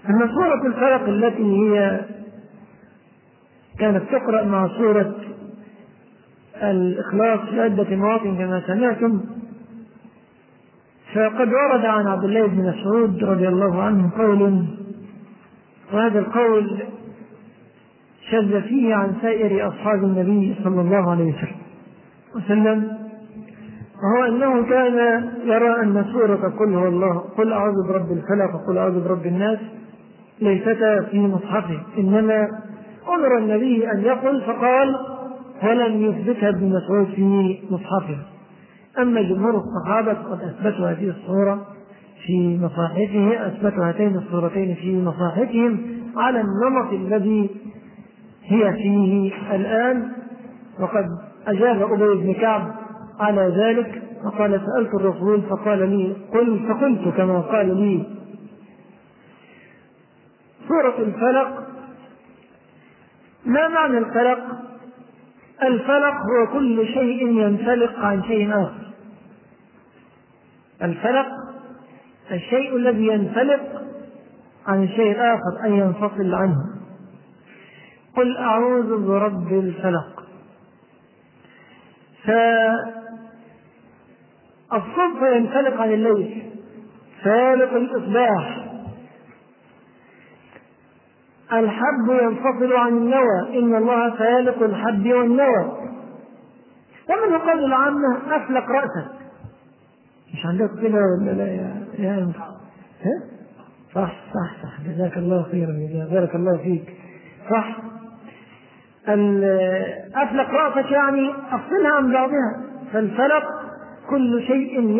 أما سورة الفلق التي هي كانت تقرأ مع سورة الإخلاص في عدة مواطن كما سمعتم، فقد ورد عن عبد الله بن مسعود رضي الله عنه قول، وهذا القول شذ فيه عن سائر أصحاب النبي صلى الله عليه وسلم، وهو أنه كان يرى أن سورة قل هو الله، قل أعوذ برب الفلق وقل أعوذ برب الناس ليستا في مصحفه، إنما أمر النبي أن يقل فقال، ولم يثبتها ابن مسعود في مصحفه. أما جمهور الصحابة قد أثبتوا هذه الصورة في مصاحفهم، أثبتوا هاتين الصورتين في مصاحفهم على النمط الذي هي فيه الآن. وقد أجاب أبي بن كعب على ذلك وقال سألت الرسول فقال لي قل، فقلت كما قال لي. سورة الفلق، ما معنى الفلق؟ الفلق هو كل شيء ينفلق عن شيء آخر. الفلق الشيء الذي ينفلق عن الشيء الآخر أي ينفصل عنه. قل أعوذ برب الفلق، فالصبح ينفلق عن الليل، فالق الإصباح. الحب ينفصل عن النوى، إن الله فالق الحب والنوى. ومن القول العامة أفلق رأسك، مش عندك كده ولا لا يا أنت؟ صح جزاك الله خيرا، بارك الله فيك. صح، أفلق رأسك يعني أفصلها عن بعضها. فالفلق كل شيء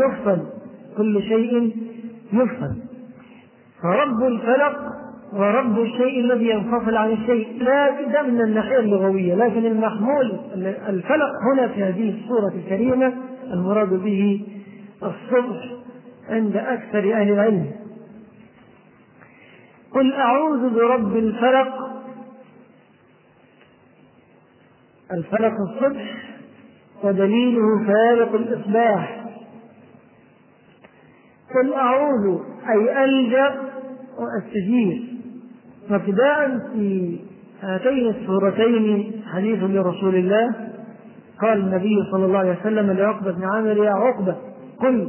يفصل، فرب الفلق ورب الشيء الذي ينفصل عن الشيء، لا ده من الناحية اللغوية. لكن المحمول الفلق هنا في هذه السورة الكريمة المراد به الصبح عند أكثر أهل العلم. قل أعوذ برب الفلق، الفلق الصبح ودليله فالق الإصباح. قل أعوذ أي ألجأ وأستجير. وابتداء في هاتين السورتين حديث لرسول الله، قال النبي صلى الله عليه وسلم لعقبة بن عامر يا عقبة قل،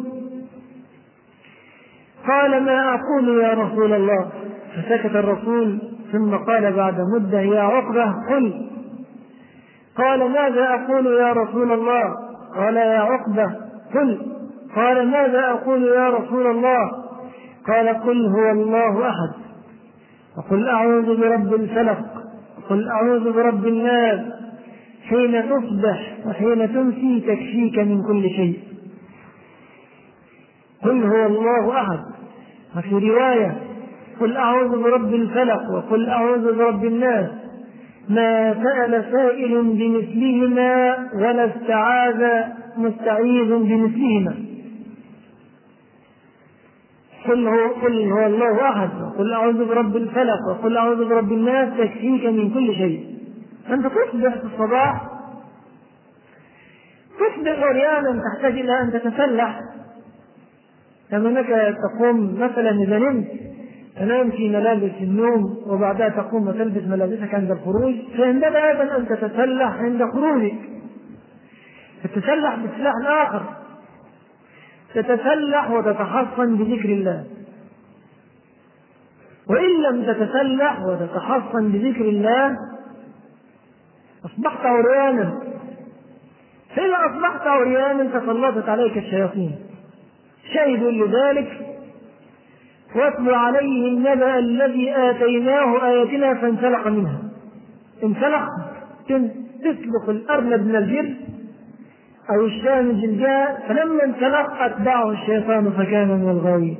قال ما أقول يا رسول الله، فسكت الرسول ثم قال بعد مدة يا عقبة قل، قال ماذا أقول يا رسول الله، قال يا عقبة قل، قال ماذا أقول يا رسول الله، قال قل هو الله أحد، وقل أعوذ برب الفلق، وقل أعوذ برب الناس، حين تصبح وحين تمسي تكفيك من كل شيء. قل هو الله أحد. وفي رواية قل أعوذ برب الفلق وقل أعوذ برب الناس، ما سأل سائل بمثلهما ولا استعاذ مستعيذ بمثلهما. قل هو الله أحد وقل أعوذ برب الفلق وقل أعوذ برب الناس تكفيك من كل شيء. أنت تصبح في الصباح، تصبح عريانا تحتاج إلى أن تتسلح، كما أنك تقوم مثلا إذا نمت تنام في ملابس النوم وبعدها تقوم وتلبس ملابسك عند الخروج، فينبغي أيضا أن تتسلح عند خروجك، تتسلح بسلاح آخر، تتسلح وتتحصن بذكر الله. وإن لم تتسلح وتتحصن بذكر الله أصبحت عريانا، فإذا أصبحت عريانا تسلطت عليك الشياطين. شاهد لذلك واتل عليه النبأ الذي آتيناه آياتنا فانسلخ منها. انسلخ تسلخ الأرنب من الجر أو الشاة من الجلجاء، فلما انسلخ أتبعه الشيطان فكان من الغاوين.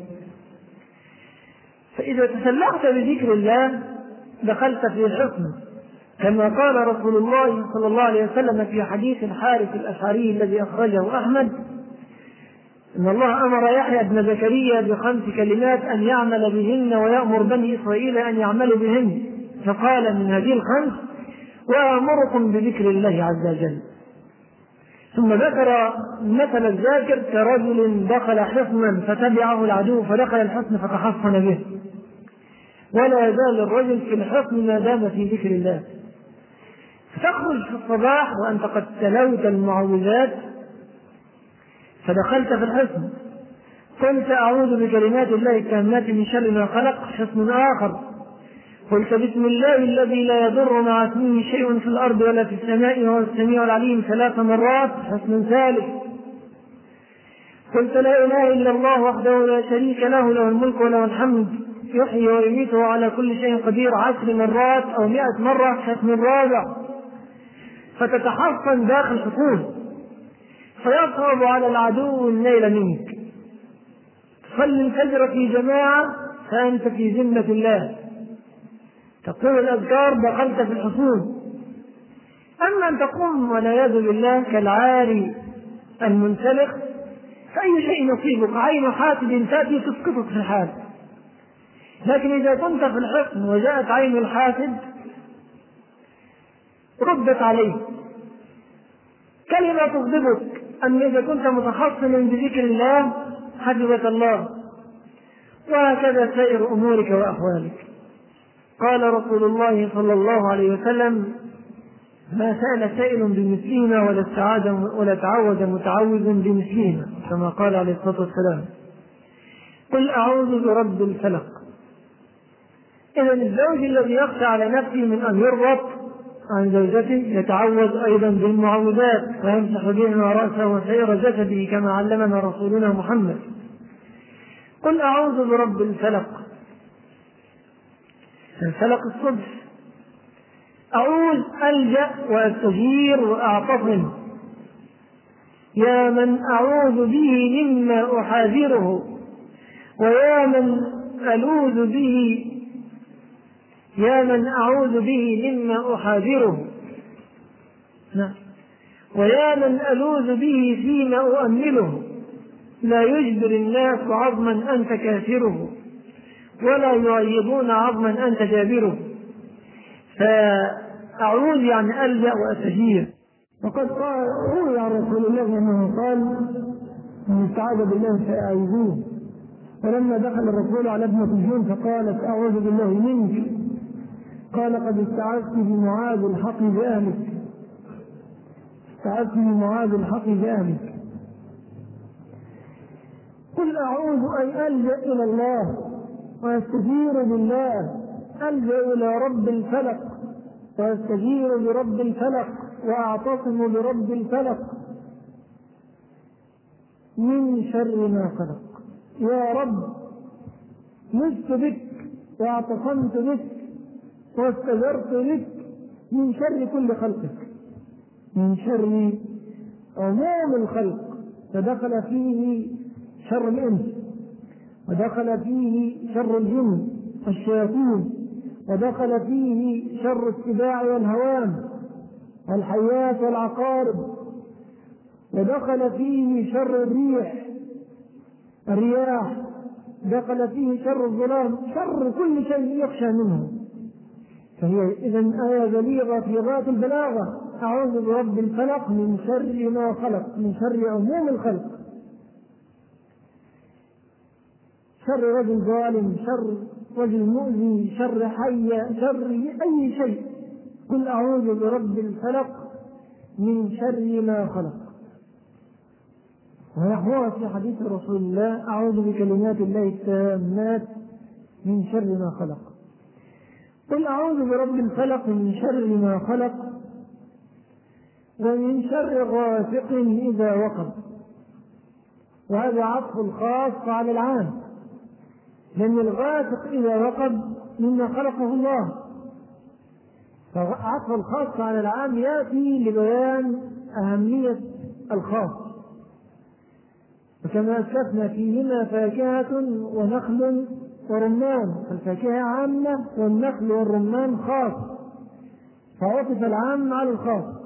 فإذا تسلحت بذكر الله دخلت في الحكم، كما قال رسول الله صلى الله عليه وسلم في حديث الحارث الأشعري الذي أخرجه أحمد، إن الله أمر يحيى بن زكريا ب5 كلمات أن يعمل بهن ويأمر بني إسرائيل أن يعملوا بهن، فقال من هذه ال5 وأمركم بذكر الله عز وجل. ثم ذكر مثل الذاكر كرجل دخل حصنا فتبعه العدو فدخل الحصن فتحصن به، ولا يزال الرجل في الحصن ما دام في ذكر الله. تخرج في الصباح وأنت قد تلوت المعوذات فدخلت في الحصن، قلت أعوذ بكلمات الله التامات من شر ما خلق، حصن آخر. قلت بسم الله الذي لا يضر مع اسمه شيء في الأرض ولا في السماء وهو السميع العليم 3 مرات، حصن ثالث. قلت لا إله إلا الله وحده لا شريك له، له الملك وله الحمد يحيي ويميت على كل شيء قدير 10 مرات أو 100 مرة، حصن الرابع. فتتحصن داخل حصون، فيصعب على العدو النيل منك. صل الفجر في جماعة فأنت في ذمة الله، تقول الأذكار دخلت في الحصون. أما أن تقوم والعياذ بالله كالعاري المنسلخ فأي شيء يصيبك، عين حاسد تأتي تسقطك في الحال. لكن إذا كنت في الحصن وجاءت عين الحاسد ردت عليه. كلمة تغضبك، أما إذا كنت متحصنا بذكر الله حفظك الله. وهكذا سائر أمورك وأحوالك. قال رسول الله صلى الله عليه وسلم: ما سأل سائل بمثلهما ولا تعوذ متعوذ بمثلهما، كما قال عليه الصلاة والسلام. قل أعوذ برب الفلق. إذا الزوج الذي يخشى على نفسه من أن يربط عن زوجته يتعوذ أيضا بالمعوذات ويمسح بهما رأسه وسائر جسده كما علمنا رسولنا محمد. قل أعوذ برب الفلق، الفلق الصبح. أعوذ ألجأ وأستجير وأعتصم، يا من أعوذ به مما أحاذره، ويا من ألوذ به، يا من أعوذ به مما أحاذره، ويا من ألوذ به فيما أؤمله. لا يجبر الناس عظما أنت كافره، ولا يعيبون عظما أنت جابره. فأعوذ يعني ألجأ وأستجير. وقد روي عن رسول الله أنه قال: من استعاذ بالله فأعوذوه. فلما دخل الرسول على ابنة الجن فقالت: أعوذ بالله منك. قال: قد استعذت بمعاذ الحق بأهلك، استعذت بمعاذ الحق بأهلك. قل أعوذ أي ألجأ إلى الله وأستجير بالله، ألجأ إلى رب الفلق وأستجير برب الفلق وأعتصم برب الفلق من شر ما خلق. يا رب، لست بك واعتصمت بك واستجرت بك من شر كل خلقك، من شر عموم الخلق. فدخل فيه شر الإنس، ودخل فيه شر الجن والشياطين، ودخل فيه شر السباع والهوام والحيات والعقارب، ودخل فيه شر الرياح، دخل فيه شر الظلام، شر كل شيء يخشى منه. فهي إذن آية بليغة في غاية البلاغة. أعوذ برب الفلق من شر ما خلق، من شر عموم الخلق، شر رجل ظالم، شر رجل مؤذي، شر حية، شر أي شيء. قل أعوذ برب الفلق من شر ما خلق. ونحوها في حديث رسول الله: أعوذ بكلمات الله التامات من شر ما خلق. قل أعوذ برب الفلق من شر ما خلق ومن شر غاسق إذا وقب. وهذا عطف الخاص على العام، لأن الغاسق إذا وقب مما خلقه الله، فعطف الخاص على العام يأتي لبيان أهمية الخاص. وكما أسلفنا فيهما فاكهة ونخل ورمان، الفاكهة عامة والنخل والرمان خاص، فعطف العام على الخاص.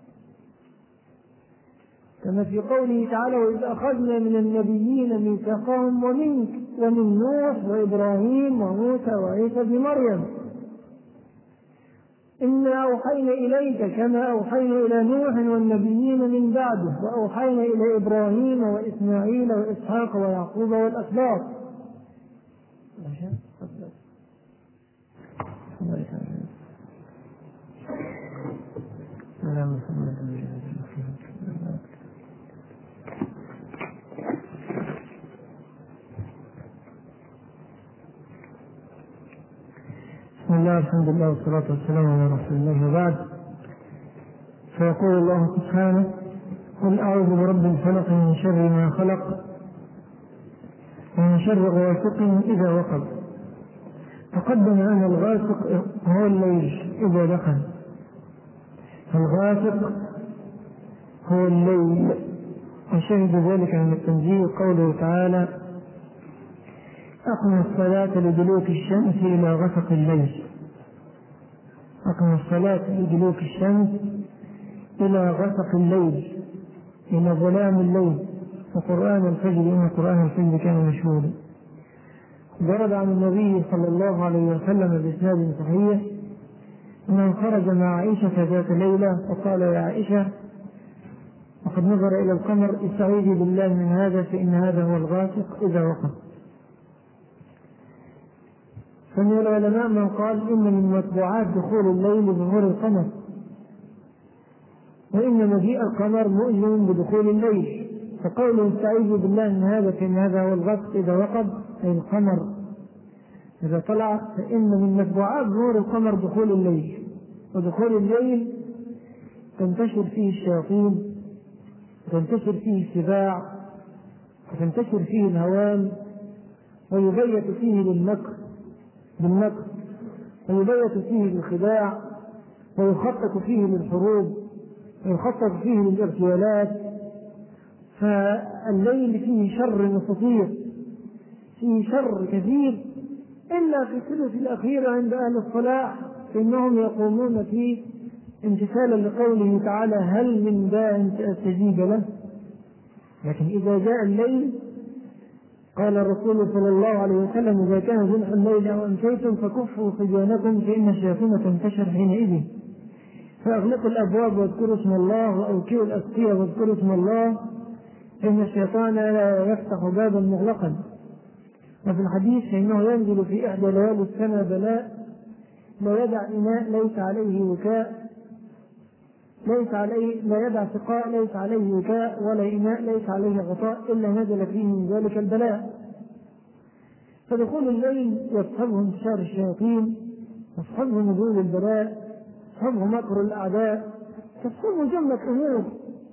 كما في قوله تعالى: وإذ أخذنا من النبيين ميثاقهم ومنك ومن نوح وإبراهيم وموسى وعيسى بن مريم إنا أوحينا إليك كما أوحينا إلى نوح والنبيين من بعده وأوحينا إلى إبراهيم وإسماعيل وإسحاق ويعقوب والأسباط. بسم الله الحمد لله والصلاة والسلام على رسول الله وبعد. فيقول الله سبحانه: قل أعوذ برب الفلق من شر ما خلق ومن شر غاسق إذا وقب. تقدم أن الغاسق هو الليل إذا دخل، الغاسق هو الليل، وشهد ذلك من التنزيل قوله تعالى: أقم الصلاة لدلوك الشمس إلى غسق الليل. أقم الصلاة لدلوك الشمس إلى غسق الليل، إلى ظلام الليل، وقرآن الفجر إن قرآن الفجر كان مشهودا. ورد عن النبي صلى الله عليه وسلم بإسناد صحيح أنه خرج مع عائشة ذات ليلة فقال: يا عائشة، وقد نظر إلى القمر: استعيذي بالله من هذا فإن هذا هو الغاسق إذا وقب. فمن العلماء من قال إن من متبوعات دخول الليل ظهور القمر، وإن مجيء القمر مؤذن بدخول الليل، فقوله استعيذوا بالله من هذا فإن هذا هو الغسق إذا وقب، أي القمر إذا طلع، فإن من متبوعات ظهور القمر دخول الليل، ودخول الليل تنتشر فيه الشياطين، وتنتشر فيه السباع، وتنتشر فيه الهوام، ويبيت فيه بالمكر، ويبيت فيه بالخداع، ويخطط فيه للحروب، ويخطط فيه للاغتيالات. فالليل فيه شر مستطير، فيه شر كثير، إلا في الثلث الأخير عند أهل الصلاح فإنهم يقومون فيه امتثالا لقوله تعالى: هل من داع فأستجيب له. لكن إذا جاء الليل قال الرسول صلى الله عليه وسلم: إذا كان جنح الليل أو أمسيتم فكفوا صبيانكم فإن الشياطين تنتشر حينئذ، فأغلقوا الأبواب واذكروا اسم الله، وأوكئوا الأسقية واذكروا اسم الله، إن الشيطان لا يفتح بابا مغلقا. وفي الحديث فإنه ينزل في إحدى ليالي السنة بلاء لا يدع إناء ليس عليه وكاء، لا يدع سقاء ليس عليه وكاء، ولا إناء ليس عليه غطاء إلا نزل فيه من ذلك البلاء. فدخول الليل يصحبه انتشار الشياطين، يصحبه نزول البلاء، يصحبه مكر الأعداء، يصحبه جملة أمور.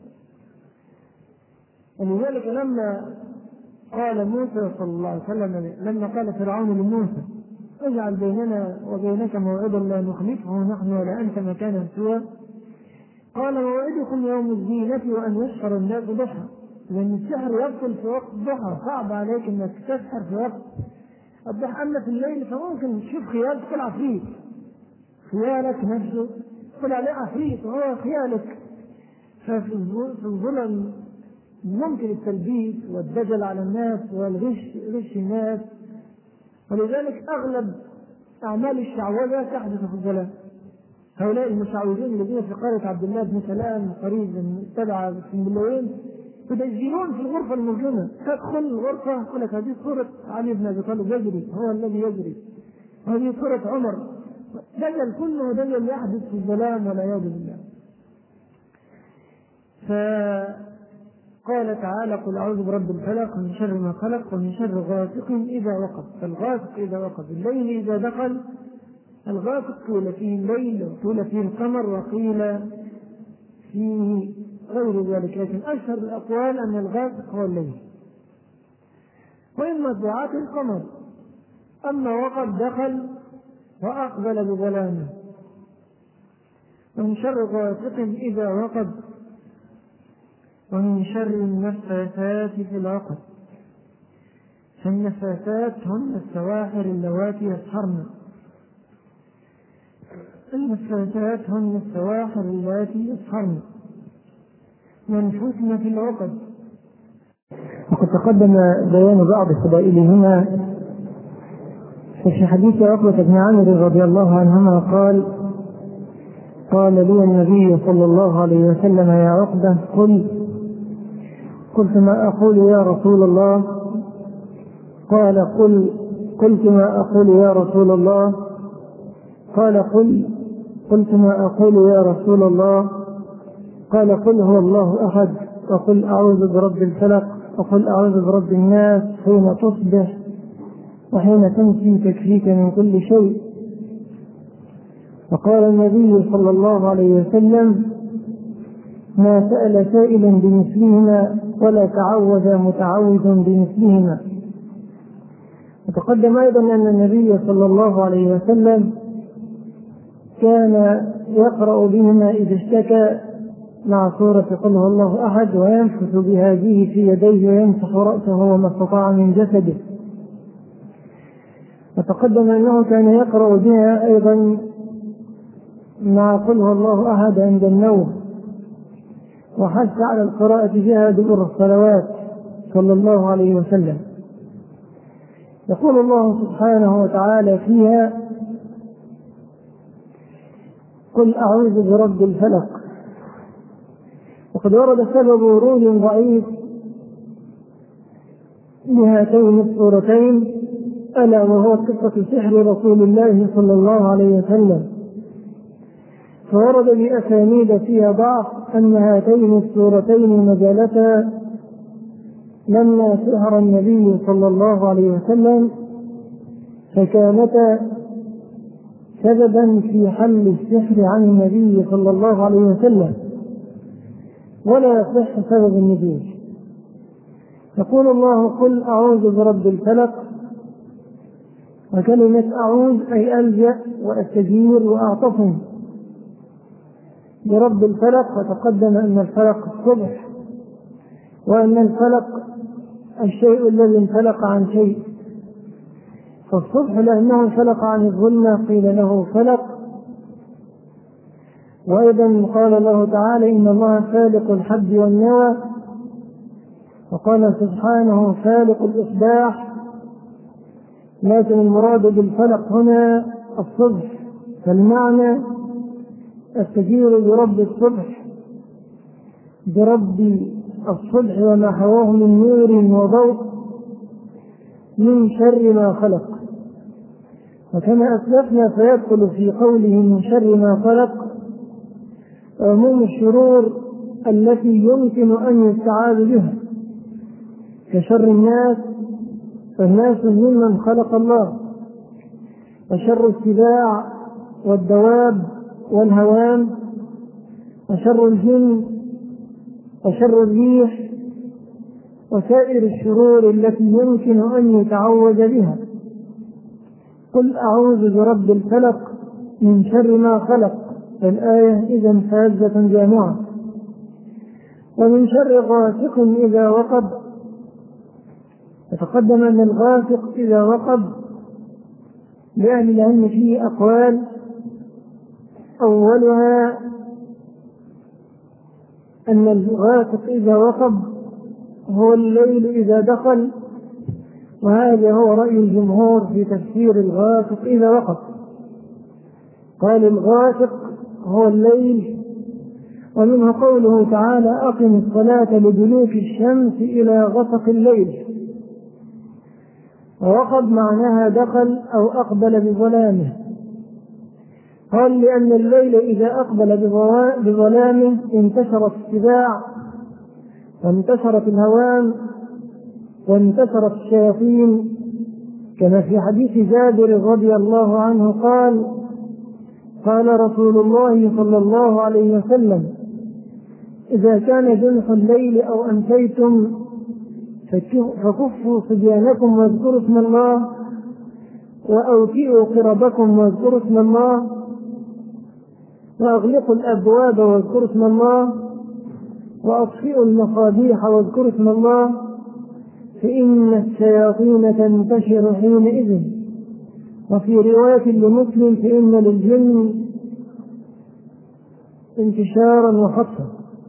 ولذلك لما قال موسى صلى الله عليه وسلم، لما قال فرعون لموسى: اجعل بيننا وبينك موعدا لا نخلفه نحن ولا أنت مكانا سوى، قال: موعدكم يوم الزينة وأن يسحر الناس ضحى. لأن السحر يبطل في وقت الضحى، صعب عليك أنك تسحر في وقت الضحى. أما في الليل فممكن تشوف خيال تقول عفريت، خيالك نفسه تقول عليه عفريت وهو خيالك. ففي الظلم ممكن التلبيس والدجل على الناس والغش الناس، ولذلك أغلب أعمال الشعوذة تحدث في الظلام. هؤلاء المشعوذين الذين في قرية عبد الله بن سلام قريب من تبع السنبلاوين يدجلون في الغرفة المظلمة، تدخل الغرفة يقول لك: هذه صورة علي بن أبي طالب يجري، هو الذي يجري، وهذه صورة عمر. دجل كله دجل يحدث في الظلام والعياذ بالله. فقال تعالى: قل أعوذ برب الفلق من شر ما خلق ومن شر غاسق إذا وقب. فالغاسق إذا وقب، الليل إذا دخل. الغاسق قيل فيه الليل، وقيل فيه القمر، وقيل فيه غير ذلك، لكن أشهر الأقوال أن الغاسق هو الليل. وإن متبوعات القمر. أما وقد دخل وأقبل بظلامه. ومن شر غاسق إذا وقب، ومن شر النفاثات في العقد. فالنفاثات هن السواحر اللواتي يسحرن. النفاثات هن السواحر اللاتي يسحرن ينفثن في العقد. وقد تقدم بيان بعض فضائلهما. ففي حديث عقبة بن عامر رضي الله عنهما قال لي النبي صلى الله عليه وسلم: يا عقبة، قلت: ما أقول يا رسول الله؟ قال: قلت: ما أقول يا رسول الله؟ قال: قلت: ما أقول يا رسول الله؟ قال: قل هو الله أحد، وقل أعوذ برب الفلق، وقل أعوذ برب الناس حين تصبح وحين تمسي، تكفيك من كل شيء. وقال النبي صلى الله عليه وسلم: ما سأل سائل بمثلهما ولا تعوذ متعوذ بمثلهما. وتقدم أيضا أن النبي صلى الله عليه وسلم كان يقرأ بهما إذا اشتكى مع سورة قل هو الله أحد، وينفث بهذه في يديه ويمسح رأسه وما استطاع من جسده. وتقدم أنه كان يقرأ بها أيضا مع قل هو الله أحد عند النوم، وحث على القراءة بها دبر الصلوات صلى الله عليه وسلم. يقول الله سبحانه وتعالى فيها: قل أعوذ برب الفلق. وقد ورد سبب ورود ضعيف لهاتين السورتين، ألا وهو قصة سحر رسول الله صلى الله عليه وسلم، فورد بأسانيد فيها ضعف أن هاتين السورتين نزلتا لما سحر النبي صلى الله عليه وسلم، فكانتا سببا في حل السحر عن النبي صلى الله عليه وسلم، ولا يصح سبب النزول. يقول الله: قل أعوذ برب الفلق. وكلمة أعوذ أي ألجأ وأستجير وأعتصم برب الفلق. وتقدم أن الفلق الصبح، وأن الفلق الشيء الذي انفلق عن شيء، فالصبح لأنه انفلق عن الظلمة قيل له فلق. وأيضا قال الله تعالى: إن الله فالق الحب والنوى. وقال سبحانه: فالق الإصباح. لكن المراد بالفلق هنا الصبح، فالمعنى التجير برب الصبح، برب الصبح وما حواه من نور وضوء من شر ما خلق. وكما أسلفنا فيدخل في قوله من شر ما خلق عموم الشرور التي يمكن أن يستعاذ بها، كشر الناس، فالناس ممن خلق الله، وشر السباع والدواب والهوام، وشر الجن، وشر الريح، وسائر الشرور التي يمكن أن يتعوذ بها. قل أعوذ برب الفلق من شر ما خلق، فالآية إذن فازة جامعة. ومن شر غاسق إذا وقب. يتقدم أن الغاسق إذا وقب لأهل العلم فيه أقوال، أولها أن الغاسق إذا وقب هو الليل إذا دخل، وهذا هو رأي الجمهور في تفسير الغاسق إذا وقب. قال الغاسق هو الليل، ومنه قوله تعالى: أقم الصلاة لدلوك الشمس إلى غسق الليل. ووقب معناها دخل أو أقبل بظلامه. قال لأن الليل إذا أقبل بظلامه انتشرت السباع، وانتشرت الهوام، وانتشرت الشياطين، كما في حديث جابر رضي الله عنه قال: قال رسول الله صلى الله عليه وسلم: إذا كان جنح الليل أو أمسيتم فكفوا صبيانكم واذكروا اسم الله، وأوكئوا قربكم واذكروا اسم الله، وأغلقوا الأبواب واذكروا اسم الله، وأطفئوا المصابيح واذكروا اسم الله، فإن الشياطين تنتشر حينئذ. وفي رواية لمسلم: فإن للجن انتشارا وخطفا.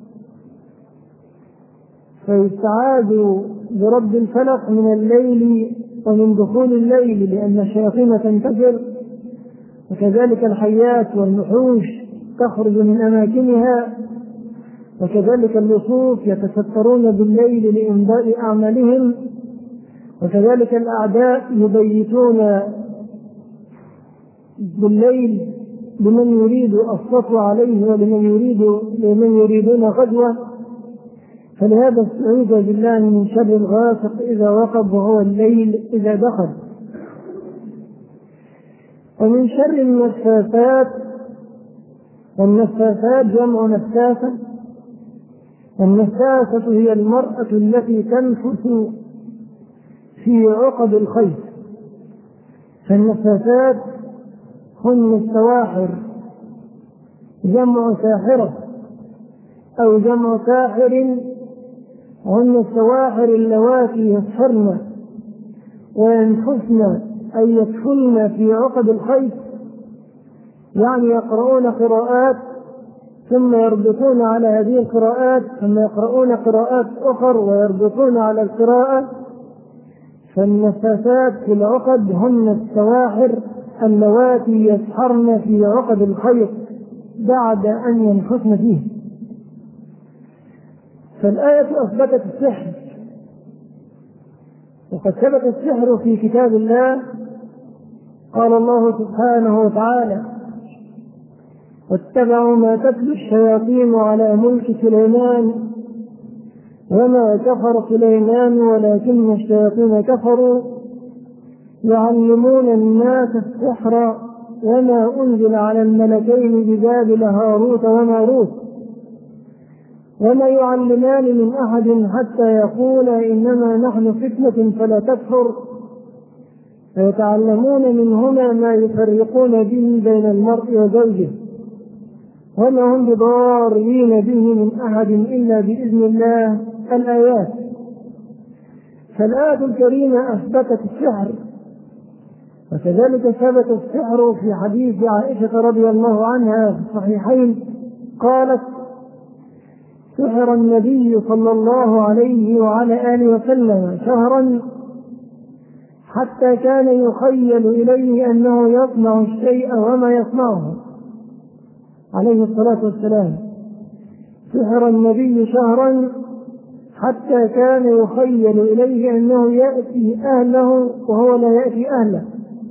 فيستعاذ برب الفلق من الليل ومن دخول الليل، لأن الشياطين تنتشر، وكذلك الحيات والنحوش تخرج من أماكنها، وكذلك اللصوص يتسترون بالليل لإمضاء أعمالهم، وكذلك الأعداء يبيتون بالليل لمن يريد السطو عليه ولمن يريدون غزوة. فلهذا استعيذ بالله من شر الغاسق إذا وقب، وهو الليل إذا دخل. ومن شر النفاثات النفاثات جمع نفاثة. النفاثة هي المرأة التي تنفث في عقد الخيط، فالنفاثات هن السواحر، جمع ساحرة أو جمع ساحر، هن السواحر اللواتي يسحرن وينفثن أي يدخلن في عقد الخيط، يعني يقرؤون قراءات ثم يربطون على هذه القراءات، ثم يقرؤون قراءات أخر ويربطون على القراءة. فالنفاثات في العقد هن السواحر اللواتي يسحرن في عقد الخيط بعد أن ينفثن فيه. فالآية أثبتت السحر، وقد ثبت السحر في كتاب الله. قال الله سبحانه وتعالى: واتبعوا ما تتلو الشياطين على ملك سليمان وما كفر سليمان ولكن الشياطين كفروا يعلمون الناس السحر وما أنزل على الملكين ببابل هاروت وماروت وما يعلمان من أحد حتى يقولا إنما نحن فتنة فلا تكفر فيتعلمون منهما ما يفرقون به بين المرء وزوجه وما هم بضارين به من أحد إلا بإذن الله. الآيات. فالآية الكريمة أثبتت السحر، وكذلك ثبت السحر في حديث عائشة رضي الله عنها في الصحيحين قالت: سحر النبي صلى الله عليه وعلى آله وسلم شهرا حتى كان يخيل إليه أنه يصنع الشيء وما يصنعه عليه الصلاة والسلام. سحر النبي شهرا حتى كان يخيل إليه أنه يأتي أهله وهو لا يأتي أهله،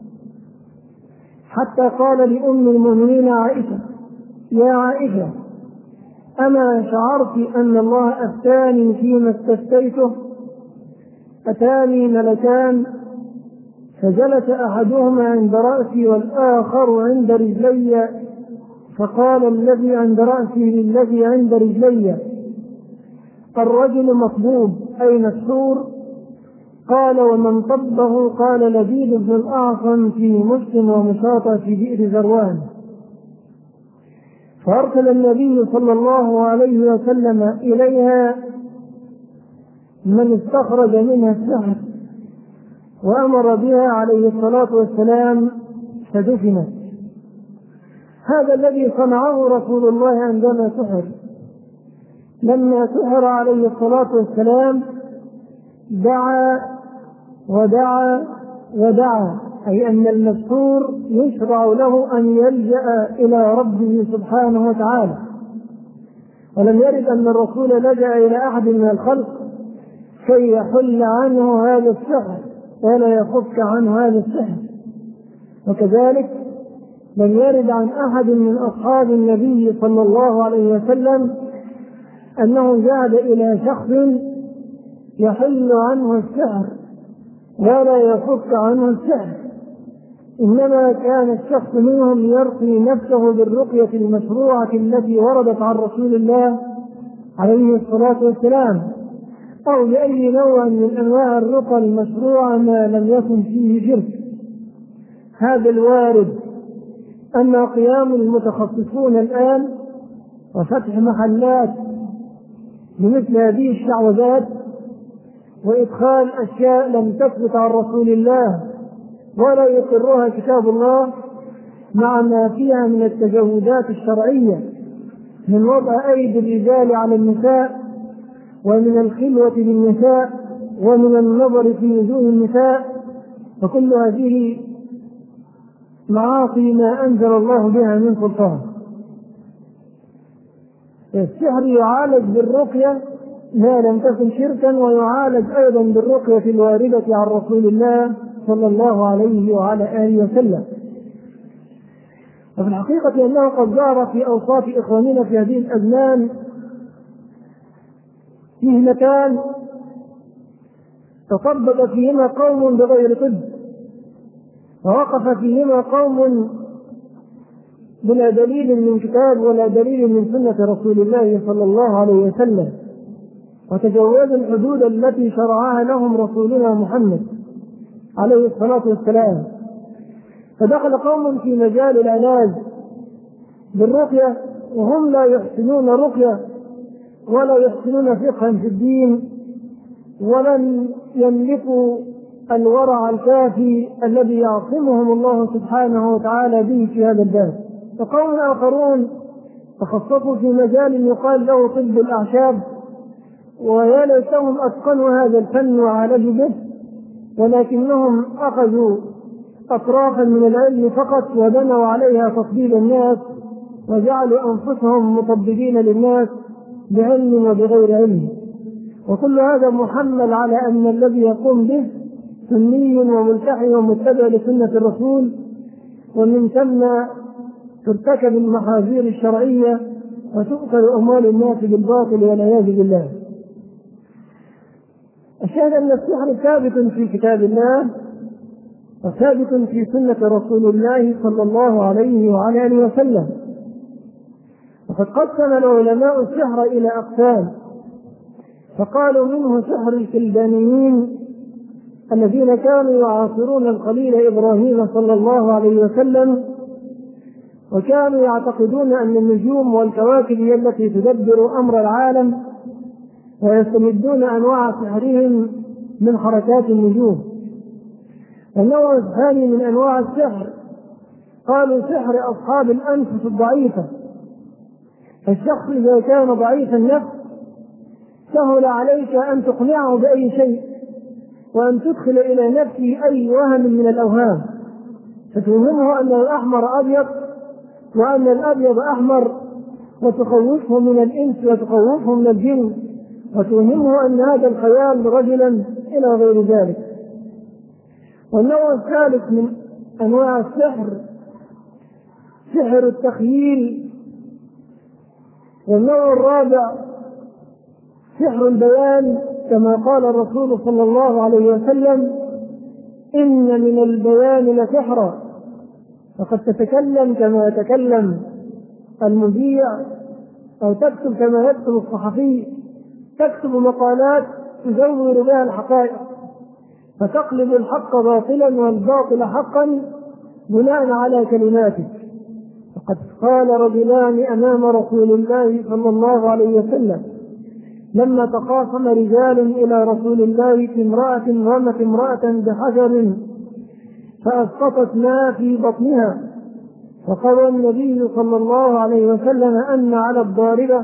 حتى قال لأم المؤمنين عائشة: يا عائشة، أما شعرت أن الله أفتاني فيما استفتيته؟ أتاني ملكان فجلس أحدهما عند رأسي والآخر عند رجلي، فقال الذي عند رأسي للذي عند رجلي: الرجل مطبوب أين السور؟ قال: ومن طبه؟ قال: لبيد بن الأعصم في مشت ومشاطة في بئر ذروان. فأرسل النبي صلى الله عليه وسلم إليها من استخرج منها السحر وأمر بها عليه الصلاة والسلام فدفنت. هذا الذي صنعه رسول الله عندما سحر. لما سحر عليه الصلاة والسلام دعا ودعا ودعا، أي أن المسحور يشرع له أن يلجأ إلى ربه سبحانه وتعالى، ولم يرد أن الرسول لجأ إلى أحد من الخلق كي يحل عنه هذا السحر ولا يفك عنه هذا السحر. وكذلك لم يرد عن أحد من أصحاب النبي صلى الله عليه وسلم أنه ذهب إلى شخص يحل عنه السحر ولا يفك عنه السحر، إنما كان الشخص منهم يرقي نفسه بالرقية المشروعة التي وردت عن رسول الله عليه الصلاة والسلام، أو بأي نوع من أنواع الرقى المشروعة ما لم يكن فيه شرك. هذا الوارد. أما قيام المتخصصون الآن وفتح محلات بمثل هذه الشعوذات وإدخال أشياء لم تثبت عن رسول الله ولا يقرها كتاب الله مع ما فيها من التجاوزات الشرعية من وضع أيدي الرجال على النساء ومن الخلوة بالنساء ومن النظر في وجوه النساء، وكل هذه معاصي ما أنزل الله بها من سلطان. السحر يعالج بالرقية ما لم تكن شركا، ويعالج أيضا بالرقية الواردة عن رسول الله صلى الله عليه وعلى آله وسلم. وفي الحقيقة أنه قد ظهر في أوصاف إخواننا في هذه الأزمان مهنتان تطبق فيهما قوم بغير طب، ووقف فيهما قوم بلا دليل من كتاب ولا دليل من سنة رسول الله صلى الله عليه وسلم، وتجاوزوا الحدود التي شرعها لهم رسولنا محمد عليه الصلاة والسلام. فدخل قوم في مجال العلاج بالرقية وهم لا يحسنون رقية ولا يحسنون فقها في الدين، ولم يملكوا الورع الكافي الذي يعصمهم الله سبحانه وتعالى به في هذا الباب. وقوم آخرون تخصصوا في مجال يقال له طب الأعشاب، ويا ليتهم أتقنوا هذا الفن وعالجوا به، ولكنهم أخذوا أطرافا من العلم فقط وبنوا عليها تطبيب الناس، وجعلوا أنفسهم مطببين للناس بعلم وبغير علم. وكل هذا محمل على أن الذي يقوم به سني وملتحي ومتبع لسنة الرسول، ومن ثم ترتكب المحاذير الشرعية وتؤكل أموال الناس بالباطل والعياذ بالله. الشاهد أن السحر ثابت في كتاب الله وثابت في سنة رسول الله صلى الله عليه وعلى آله وسلم. وقد قسم العلماء السحر إلى أقسام، فقالوا منه سحر الكلدانيين الذين كانوا يعاصرون الخليل إبراهيم صلى الله عليه وسلم، وكانوا يعتقدون أن النجوم والكواكب هي التي تدبر أمر العالم، ويستمدون أنواع سحرهم من حركات النجوم. النوع الثاني من أنواع السحر قالوا سحر أصحاب الأنفس الضعيفة، فالشخص إذا كان ضعيف النفس سهل عليك أن تقنعه بأي شيء وأن تدخل إلى نفسه أي وهم من الأوهام، فتوهمه أن الأحمر أبيض وأن الأبيض أحمر، وتخوفه من الإنس وتخوفه من الجن، وتوهمه أن هذا الخيال رجلا إلى غير ذلك. والنوع الثالث من أنواع السحر سحر التخييل. والنوع الرابع سحر البيان، كما قال الرسول صلى الله عليه وسلم: إن من البيان لسحرا. فقد تتكلم كما يتكلم المذيع، أو تكتب كما يكتب الصحفي، تكتب مقالات تزور بها الحقائق، فتقلب الحق باطلا والباطل حقا بناء على كلماتك. فقد قال رجلان أمام رسول الله صلى الله عليه وسلم لما تخاصم رجال إلى رسول الله في امرأة رمت امرأة بحجر فأسقطت ما في بطنها، فقال النبي صلى الله عليه وسلم: أن على الضاربة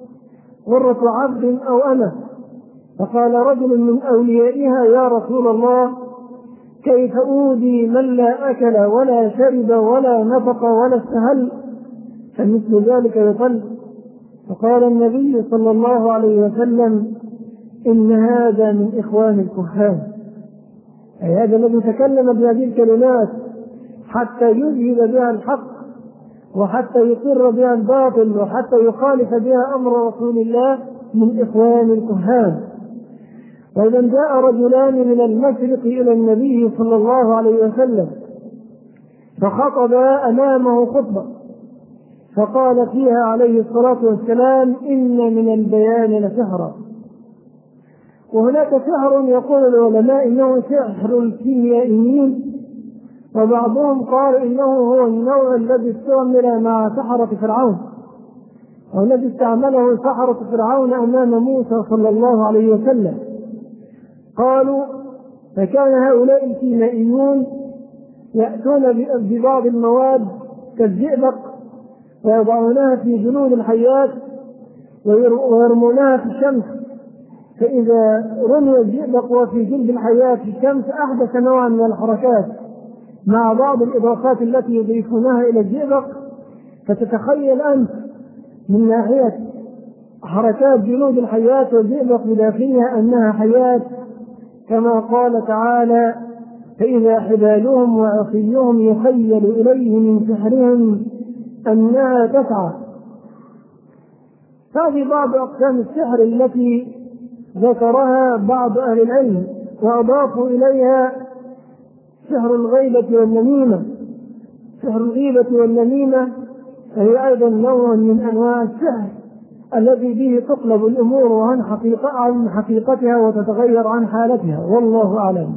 غرة عبد أو أمة. فقال رجل من أوليائها: يا رسول الله، كيف أودي من لا أكل ولا شرب ولا نفق ولا استهل؟ فمثل ذلك يقل. فقال النبي صلى الله عليه وسلم: إن هذا من إخوان الكهان، أي هذا الذي تكلم بهذه الكلمات حتى يذهب بها الحق وحتى يقر بها الباطل وحتى يخالف بها أمر رسول الله، من إخوان الكهان. وإذا جاء رجلان من المشرق إلى النبي صلى الله عليه وسلم فخطبا أمامه خطبة، فقال فيها عليه الصلاة والسلام: إن من البيان لسحرا. وهناك سحر يقول العلماء إنه سحر الكيميائيين، وبعضهم قال إنه هو النوع الذي استعمل مع سحرة فرعون، والذي استعمله سحرة فرعون أمام موسى صلى الله عليه وسلم. قالوا: فكان هؤلاء الكيميائيون يأتون ببعض المواد كالزئبق ويضعونها في جلود الحيات ويرمونها في الشمس، فإذا رمي الزئبق وفي جلد الحيات في الشمس أحدث نوعا من الحركات مع بعض الإضافات التي يضيفونها إلى الزئبق، فتتخيل أنت من ناحية حركات جلود الحيات والزئبق بداخلها أنها حيات، كما قال تعالى: فإذا حبالهم وعصيهم يخيل إليه من سحرهم أنها تسعى. هذه بعض أقسام السحر التي ذكرها بعض أهل العلم، وأضافوا إليها سحر الغيبة والنميمة. سحر الغيبة والنميمة فهي أيضا نوع من أنواع السحر الذي به تقلب الأمور عن حقيقتها وتتغير عن حالتها، والله أعلم.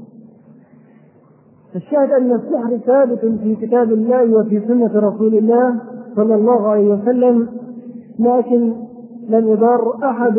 الشاهد أن السحر ثابت في كتاب الله وفي سنة رسول الله صلى الله عليه وسلم، لكن لم يضر أحد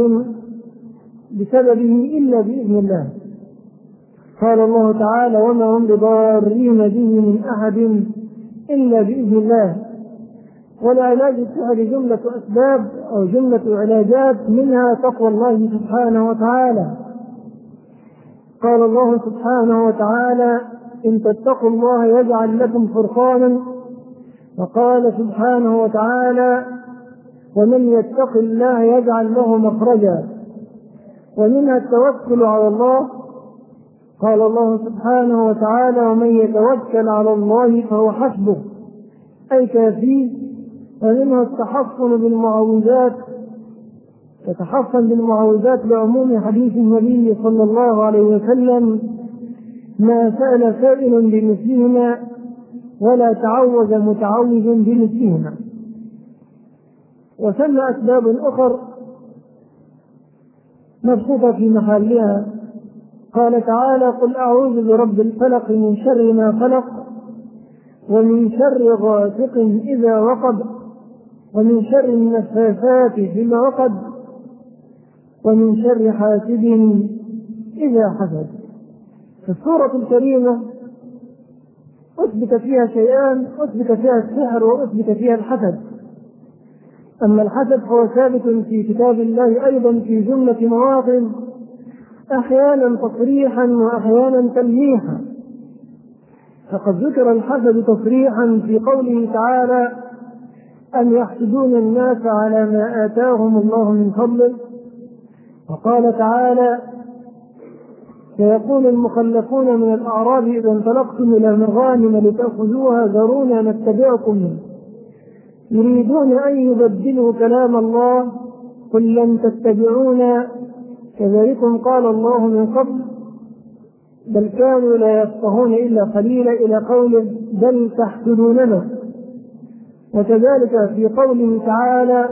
بسببه إلا بإذن الله. قال الله تعالى: وما هم بضارين به من أحد إلا بإذن الله. والعلاج السحر جملة أسباب أو جملة علاجات، منها تقوى الله سبحانه وتعالى. قال الله سبحانه وتعالى: إن تتقوا الله يجعل لكم فرقانا. وقال سبحانه وتعالى: ومن يتق الله يجعل له مخرجا. ومنها التوكل على الله. قال الله سبحانه وتعالى: ومن يتوكل على الله فهو حسبه، أي كافيه. ومنها التحصن بالمعوذات، تتحصن بالمعوذات لعموم حديث النبي صلى الله عليه وسلم: ما سأل سائل بمثلهما ولا تعوذ متعوذ بمثلهما. وسمى أسباب أخر مبسوطة في محلها. قال تعالى: قل أعوذ برب الفلق من شر ما خلق، ومن شر غاسق إذا وقب، ومن شر النفاثات في العقد، ومن شر حاسد إذا حسد. في السورة الكريمة أثبت فيها شيئان: أثبت فيها السحر وأثبت فيها الحسد. أما الحسد فهو ثابت في كتاب الله أيضا في جملة مواطن، أحيانا تصريحا وأحيانا تلميحا. فقد ذكر الحسد تصريحا في قوله تعالى: أن يحسدون الناس على ما آتاهم الله من فضله. وقال تعالى: سيقول المخلفون من الأعراب إذا انطلقتم إلى مغانم لتأخذوها ذرونا نتبعكم، يريدون أن يبدلوا كلام الله، قل لن تتبعونا كذلكم قال الله من قبل بل كانوا لا يفقهون إلا قليلا، إلى قوله: بل تحسدوننا. وكذلك في قوله تعالى: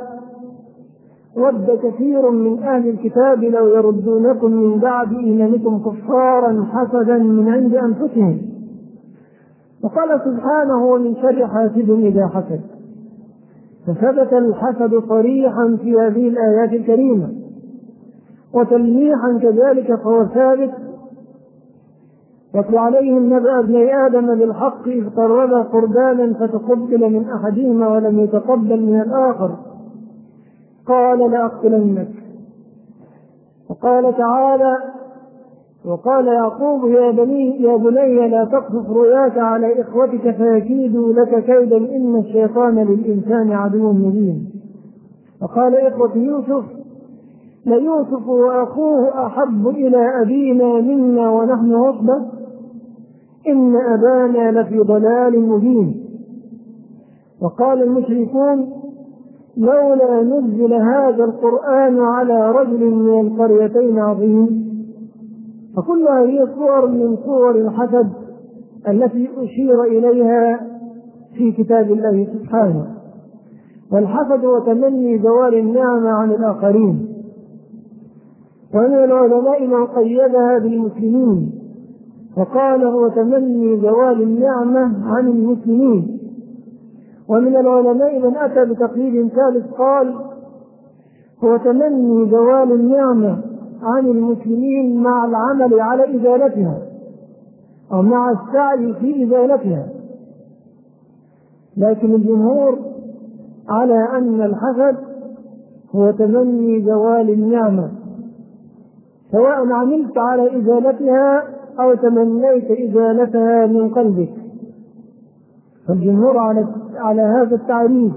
ود كثير من أهل الكتاب لو يردونكم من بعد إيمانكم كفارا حسدا من عند أنفسهم. وقال سبحانه: ومن شر حاسد إذا حسد. فثبت الحسد صريحا في هذه الآيات الكريمة، وتلميحا كذلك فهو ثابت. واتل عليهم نبأ ابني آدم بالحق إذ قربا قربانا فتقبل من أحدهما ولم يتقبل من الآخر قال لأقتلنك. وقال تعالى: وقال يعقوب يا بني لا تقصص رؤياك على إخوتك فيكيدوا لك كيدا إن الشيطان للإنسان عدو مبين. وقال إخوة يوسف: ليوسف وأخوه أحب إلى أبينا منا ونحن عصبة إن أبانا لفي ضلال مبين. وقال المشركون: لولا نزل هذا القرآن على رجل من القريتين عظيم. فكل هذه صور من صور الحسد التي أشير إليها في كتاب الله سبحانه. والحسد هو تمني زوال النعمة عن الآخرين، ومن العلماء من قيدها بالمسلمين وقال هو تمني زوال النعمة عن المسلمين. ومن العلماء من أتى بتقييد ثالث قال هو تمني زوال النعمة عن المسلمين مع العمل على إزالتها أو مع السعي في إزالتها. لكن الجمهور على أن الحسد هو تمني زوال النعمة، سواء عملت على إزالتها أو تمنيت إزالتها من قلبك. فالجمهور على هذا التعريف.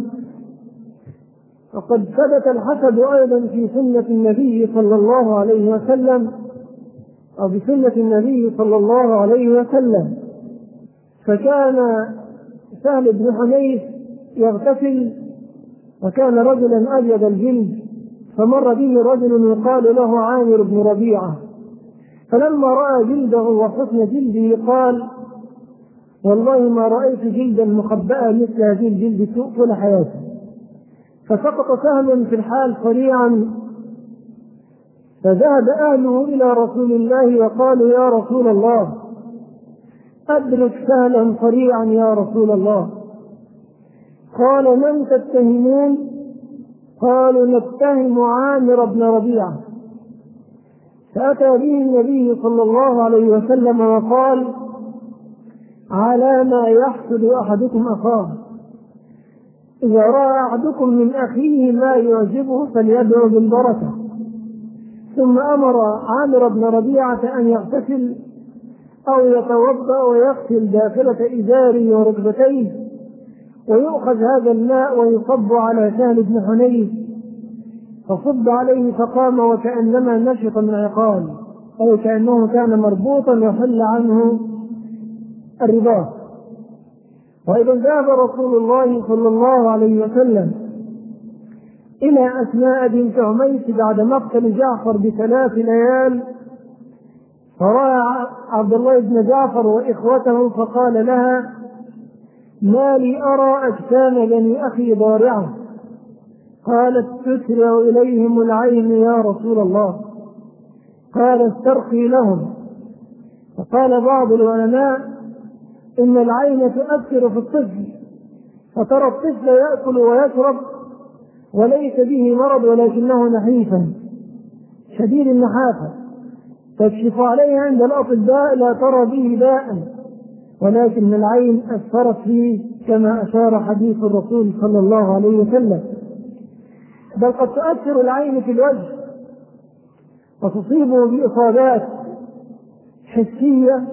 وقد ثبت الحسد أيضا في سنة النبي صلى الله عليه وسلم أو بسنة النبي صلى الله عليه وسلم. فكان سهل بن حنيف يغتسل وكان رجلا أبيض الجلد، فمر به رجل يقال له عامر بن ربيعة، فلما رأى جلده وحسن جلده قال: والله ما رأيت جلدا مخبأة مثل هذه الجلد طول حياتي. فسقط سهم في الحال سريعا، فذهب أهله إلى رسول الله وقالوا: يا رسول الله، أدرك سهلا سريعا يا رسول الله. قال: من تتهمون؟ قالوا: نتهم عامر بن ربيعة. فأتى به النبي صلى الله عليه وسلم وقال: على ما يحسد أحدكم أخاه؟ إذا رأى أحدكم من أخيه ما يعجبه فليدعو بالبركة. ثم أمر عامر بن ربيعة أن يغتسل أو يتوضأ ويغسل داخلة إزاره وركبتيه، ويؤخذ هذا الماء ويصب على سهل بن حنيف، فصب عليه فقام وكأنما نشط من عقال، أو كأنه كان مربوطا يحل عنه الرباط. وإذا ذهب رسول الله صلى الله عليه وسلم إلى أسماء بنت عميس بعد مقتل جعفر ب3 ليال، فرأى عبد الله بن جعفر وإخوته فقال لها: ما لي أرى أجسام بني أخي ضارعة. قالت: تسرع إليهم العين يا رسول الله. قال: استرخي لهم. فقال بعض العلماء: إن العين تؤثر في الطفل، فترى الطفل يأكل ويشرب وليس به مرض ولكنه نحيفا شديد النحافة، تكشف عليه عند الأطباء لا ترى به داء، ولكن العين أثرت فيه كما أشار حديث الرسول صلى الله عليه وسلم. بل قد تؤثر العين في الوجه وتصيبه بإصابات حسية.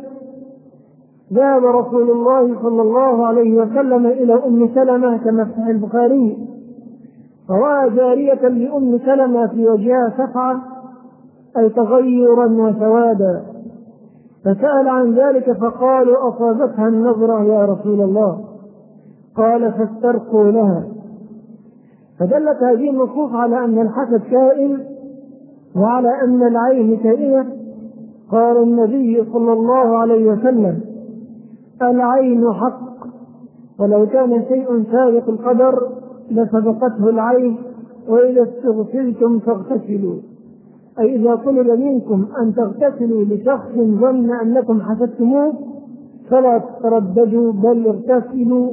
ذهب رسول الله صلى الله عليه وسلم إلى أم سلمة كما في صحيح البخاري، فرأى جارية لأم سلمة في وجهها سفعة أي تغيرا وسوادا، فسأل عن ذلك فقالوا: أصابتها النظرة يا رسول الله. قال: فاسترقوا لها. فدلت هذه النصوص على أن الحسد كائن وعلى أن العين كائنة. قال النبي صلى الله عليه وسلم: العين حق، ولو كان شيء سابق القدر لسبقته العين، وإذا استغسلتم فاغتسلوا، أي إذا طلب منكم أن تغتسلوا لشخص ظن أنكم حسدتموه فلا ترددوا، بل اغتسلوا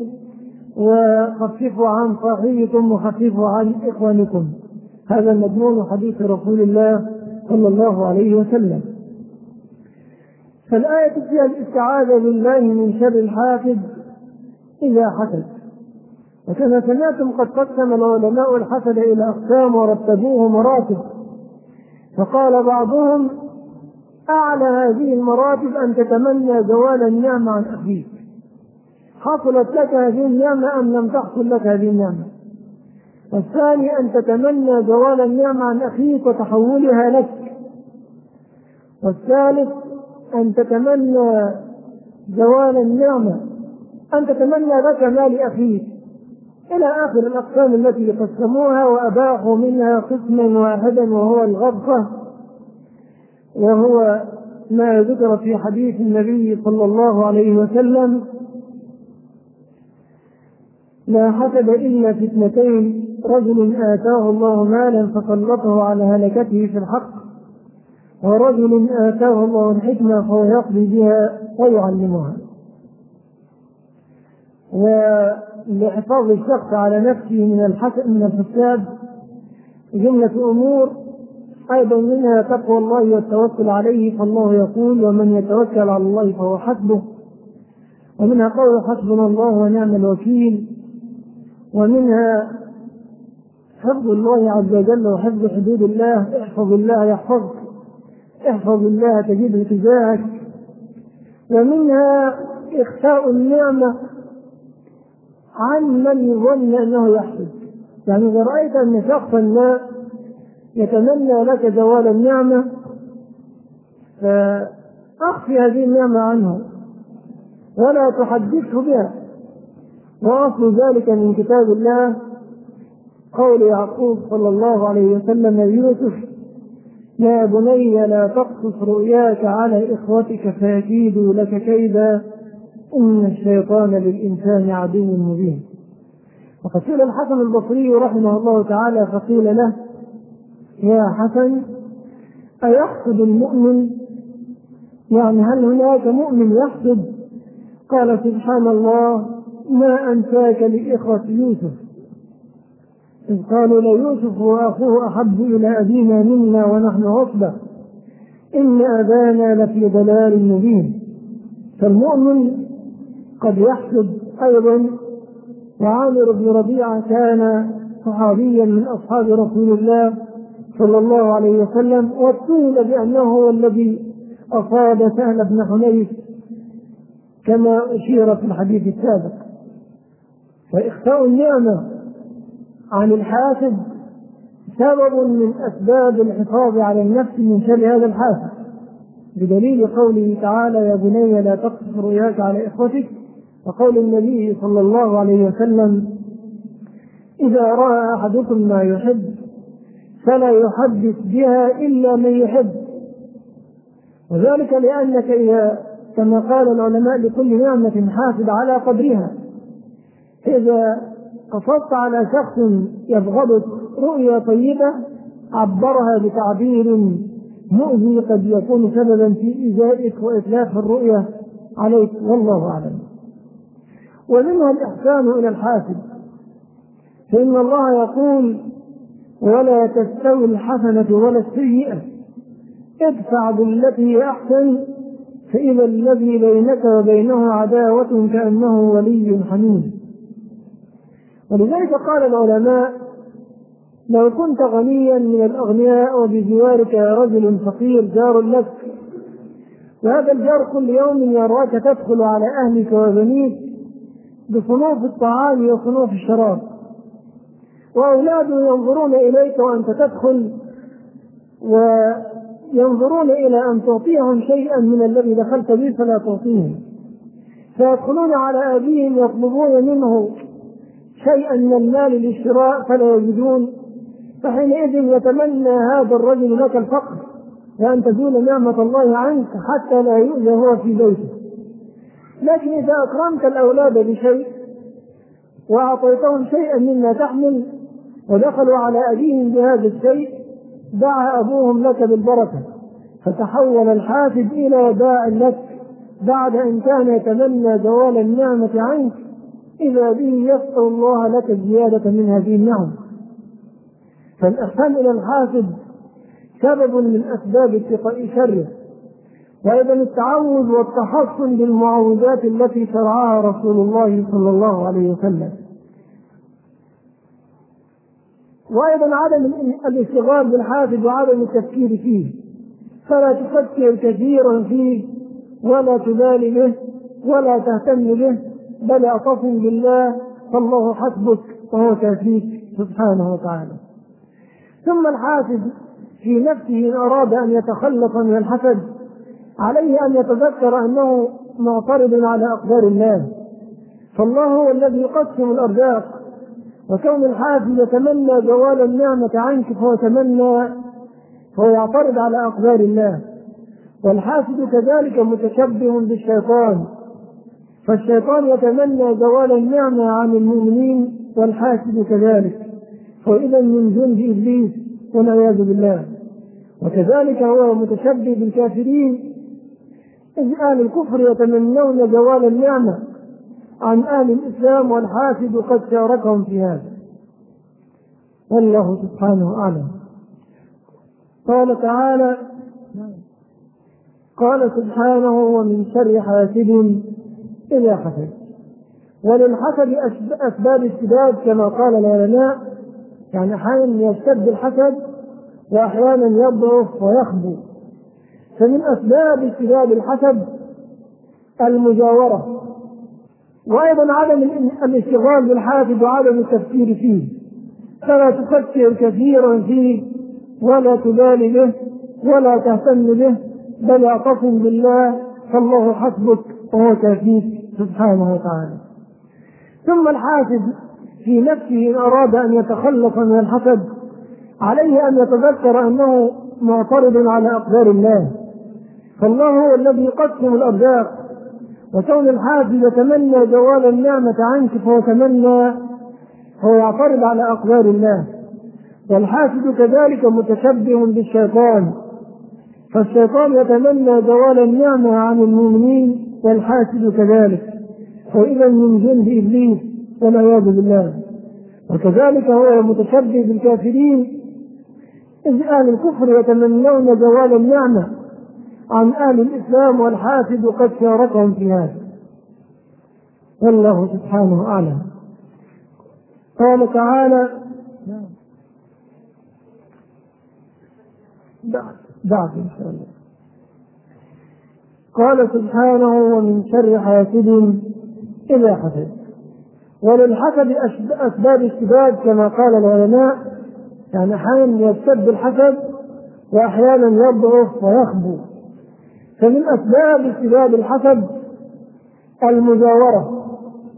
وخففوا عن صاحبكم وخففوا عن إخوانكم. هذا مضمون حديث رسول الله صلى الله عليه وسلم. فالآية فيها الاستعاذة بالله من شر الحاسد إذا حسد. وكما سمعتم قد قسم العلماء الحسد إلى أقسام ورتبوه مراتب، فقال بعضهم: أعلى هذه المراتب أن تتمنى زوال النعمة عن أخيك، حصلت لك هذه النعمة أم لم تحصل لك هذه النعمة. والثاني أن تتمنى زوال النعمة عن أخيك وتحولها لك. والثالث أن تتمنى زوال النعمة، أن تتمنى لك ما لأخيك، إلى آخر الأقسام التي قسموها وأباحوا منها قسما واحدا وهو الغبطة، وهو ما ذكر في حديث النبي صلى الله عليه وسلم: لا حسد إلا في 2: رجل آتاه الله مالا فسلطه على هلكته في الحق، ورجل آتاه الله الحكمة فهو يقضي بها ويعلمها. ولحفاظ الشخص على نفسه من الحساد جملة أمور، أيضا منها تقوى الله والتوكل عليه، فالله يقول: ومن يتوكل على الله فهو حسبه. ومنها قول: حسبنا الله ونعم الوكيل. ومنها حفظ الله عز وجل وحفظ حدود الله: احفظ الله يحفظك، احفظ الله تجده تجاهك. ومنها إخفاء النعمة عن من يظن أنه يحسد، يعني إذا رأيت أن شخصا ما يتمنى لك زوال النعمة فأخفي هذه النعمة عنه ولا تحدثه بها. وأصل ذلك من كتاب الله قول يعقوب صلى الله عليه وسلم ليوسف: يا بني لا تقصص رؤياك على إخوتك فيكيدوا لك كيدا إن الشيطان للإنسان عدو مبين. وقد سئل الحسن البصري رحمه الله تعالى فقيل له: يا حسن، أيحسد المؤمن؟ يعني هل هناك مؤمن يحسد؟ قال: سبحان الله، ما أنساك لإخوة يوسف إذ قالوا ليوسف وأخوه أحب إلى أبينا منا ونحن عصبة إن أبانا لفي ضلال مبين. فالمؤمن قد يحسد أيضا. وعامر بن ربيعة كان صحابيا من أصحاب رسول الله صلى الله عليه وسلم، واتهم بأنه هو الذي أصاب سهل بن حنيف كما أشير في الحديث السابق. فإخفاء النعمة عن الحاسد سبب من أسباب الحفاظ على النفس من شر هذا الحاسد، بدليل قوله تعالى: يا بني لا تقصص رؤياك على إخوتك، وقول النبي صلى الله عليه وسلم: إذا رأى أحدكم ما يحب فلا يحدث بها إلا من يحب. وذلك لأنك إذا، كما قال العلماء، لكل نعمة حاسد على قدرها. إذا قصدت على شخص يبغضك رؤيا طيبة عبرها بتعبير مؤذي قد يكون سببا في إيذائك وإتلاف الرؤيا عليك، والله أعلم. ومنها الإحسان إلى الحاسد، فإن الله يقول: ولا تستوي الحسنة ولا السيئة ادفع بالتي هي أحسن فإذا الذي بينك وبينه عداوة كأنه ولي حميم. ولذلك قال العلماء: لو كنت غنيا من الأغنياء وبجوارك رجل فقير جار لك، وهذا الجار كل يوم يراك تدخل على أهلك وبنيك بصنوف الطعام وصنوف الشراب، وأولاده ينظرون إليك وأنت تدخل وينظرون إلى أن تعطيهم شيئا من الذي دخلت به فلا تعطيهم، فيدخلون على أبيهم يطلبون منه شيئا من المال للشراء فلا يجدون، فحينئذ يتمنى هذا الرجل لك الفقر وأن تزول نعمة الله عنك حتى لا يؤذى هو في بيته. لكن إذا أكرمت الأولاد بشيء وأعطيتهم شيئا مما تحمل ودخلوا على أبيهم بهذا الشيء دعا أبوهم لك بالبركة، فتحول الحاسد إلى داع لك بعد أن كان يتمنى زوال النعمة عنك، إذا به يسأل الله لك الزيادة من هذه النعم. فالإحسان إلى الحاسد سبب من أسباب اتقاء شره. وأيضا التعوذ والتحصن بالمعوذات التي شرعها رسول الله صلى الله عليه وسلم. وأيضا عدم الاشتغال بالحاسد وعدم التفكير فيه، فلا تفكر كثيرا فيه ولا تبالي به ولا تهتم به، بل اعتصم بالله فالله حسبك وهو كافيك سبحانه وتعالى. ثم الحاسد في نفسه إن أراد أن يتخلص من الحسد عليه أن يتذكر أنه معترض على أقدار الله، فالله هو الذي يقسم الأرزاق، وكون الحاسد يتمنى زوال النعمة عنك فهو يعترض على أقدار الله. والحاسد كذلك متشبه بالشيطان، فالشيطان يتمنى زوال النعمة عن المؤمنين والحاسد كذلك، فإذا من جند إبليس والعياذ بالله. وكذلك هو متشبه بالكافرين، إذ أهل الكفر يتمنون زوال النعمة عن أهل الإسلام والحاسد قد شاركهم في هذا، والله سبحانه أعلم. قال تعالى: قال سبحانه: ومن شر حاسد إذا حسد. وللحسد أسباب اشتداد كما قال العلماء، يعني أحيانا يشتد الحسد وأحيانا يضعف ويخبو. فمن أسباب اشتداد الحسد المجاورة، وأيضا عدم الاشتغال بالحاسد وعدم التفكير فيه، فلا تفكر كثيرا فيه ولا تبالي به ولا تهتم به، بل اعتصم بالله فالله حسبك وهو كافيك سبحانه وتعالى. ثم الحاسد في نفسه إن أراد أن يتخلص من الحسد عليه أن يتذكر أنه معترض على أقدار الله، فالله هو الذي يقسم الأرزاق، وكون الحاسد يتمنى زوال النعمة عنك هو يعترض على أقدار الله. والحاسد كذلك متشبه بالشيطان، فالشيطان يتمنى زوال النعمة عن المؤمنين والحاسد كذلك، فإذا من جند إبليس والعياذ بالله. وكذلك هو متشبه بالكافرين، إذ أهل الكفر يتمنون زوال النعمة عن أهل الإسلام، والحاسد قد شاركهم في هذا، والله سبحانه أعلم. قال تعالى بعد إن شاء الله، قال سبحانه: ومن شر حاسد إذا حسد. وللحسد أسباب اشتداد كما قال العلماء، يعني أحيانا يشتد الحسد وأحيانا يضعف ويخبو. فمن أسباب اشتداد الحسد المجاورة،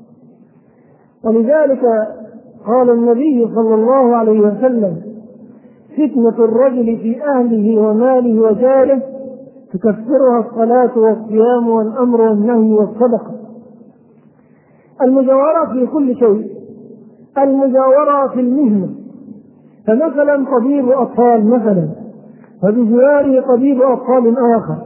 ولذلك قال النبي صلى الله عليه وسلم: فتنة الرجل في أهله وماله وجاره تكفرها الصلاة والصيام والأمر والنهي والصدقة. المجاورة في كل شيء، المجاورة في المهنة، فمثلا طبيب أطفال مثلا وبجواره طبيب أطفال آخر،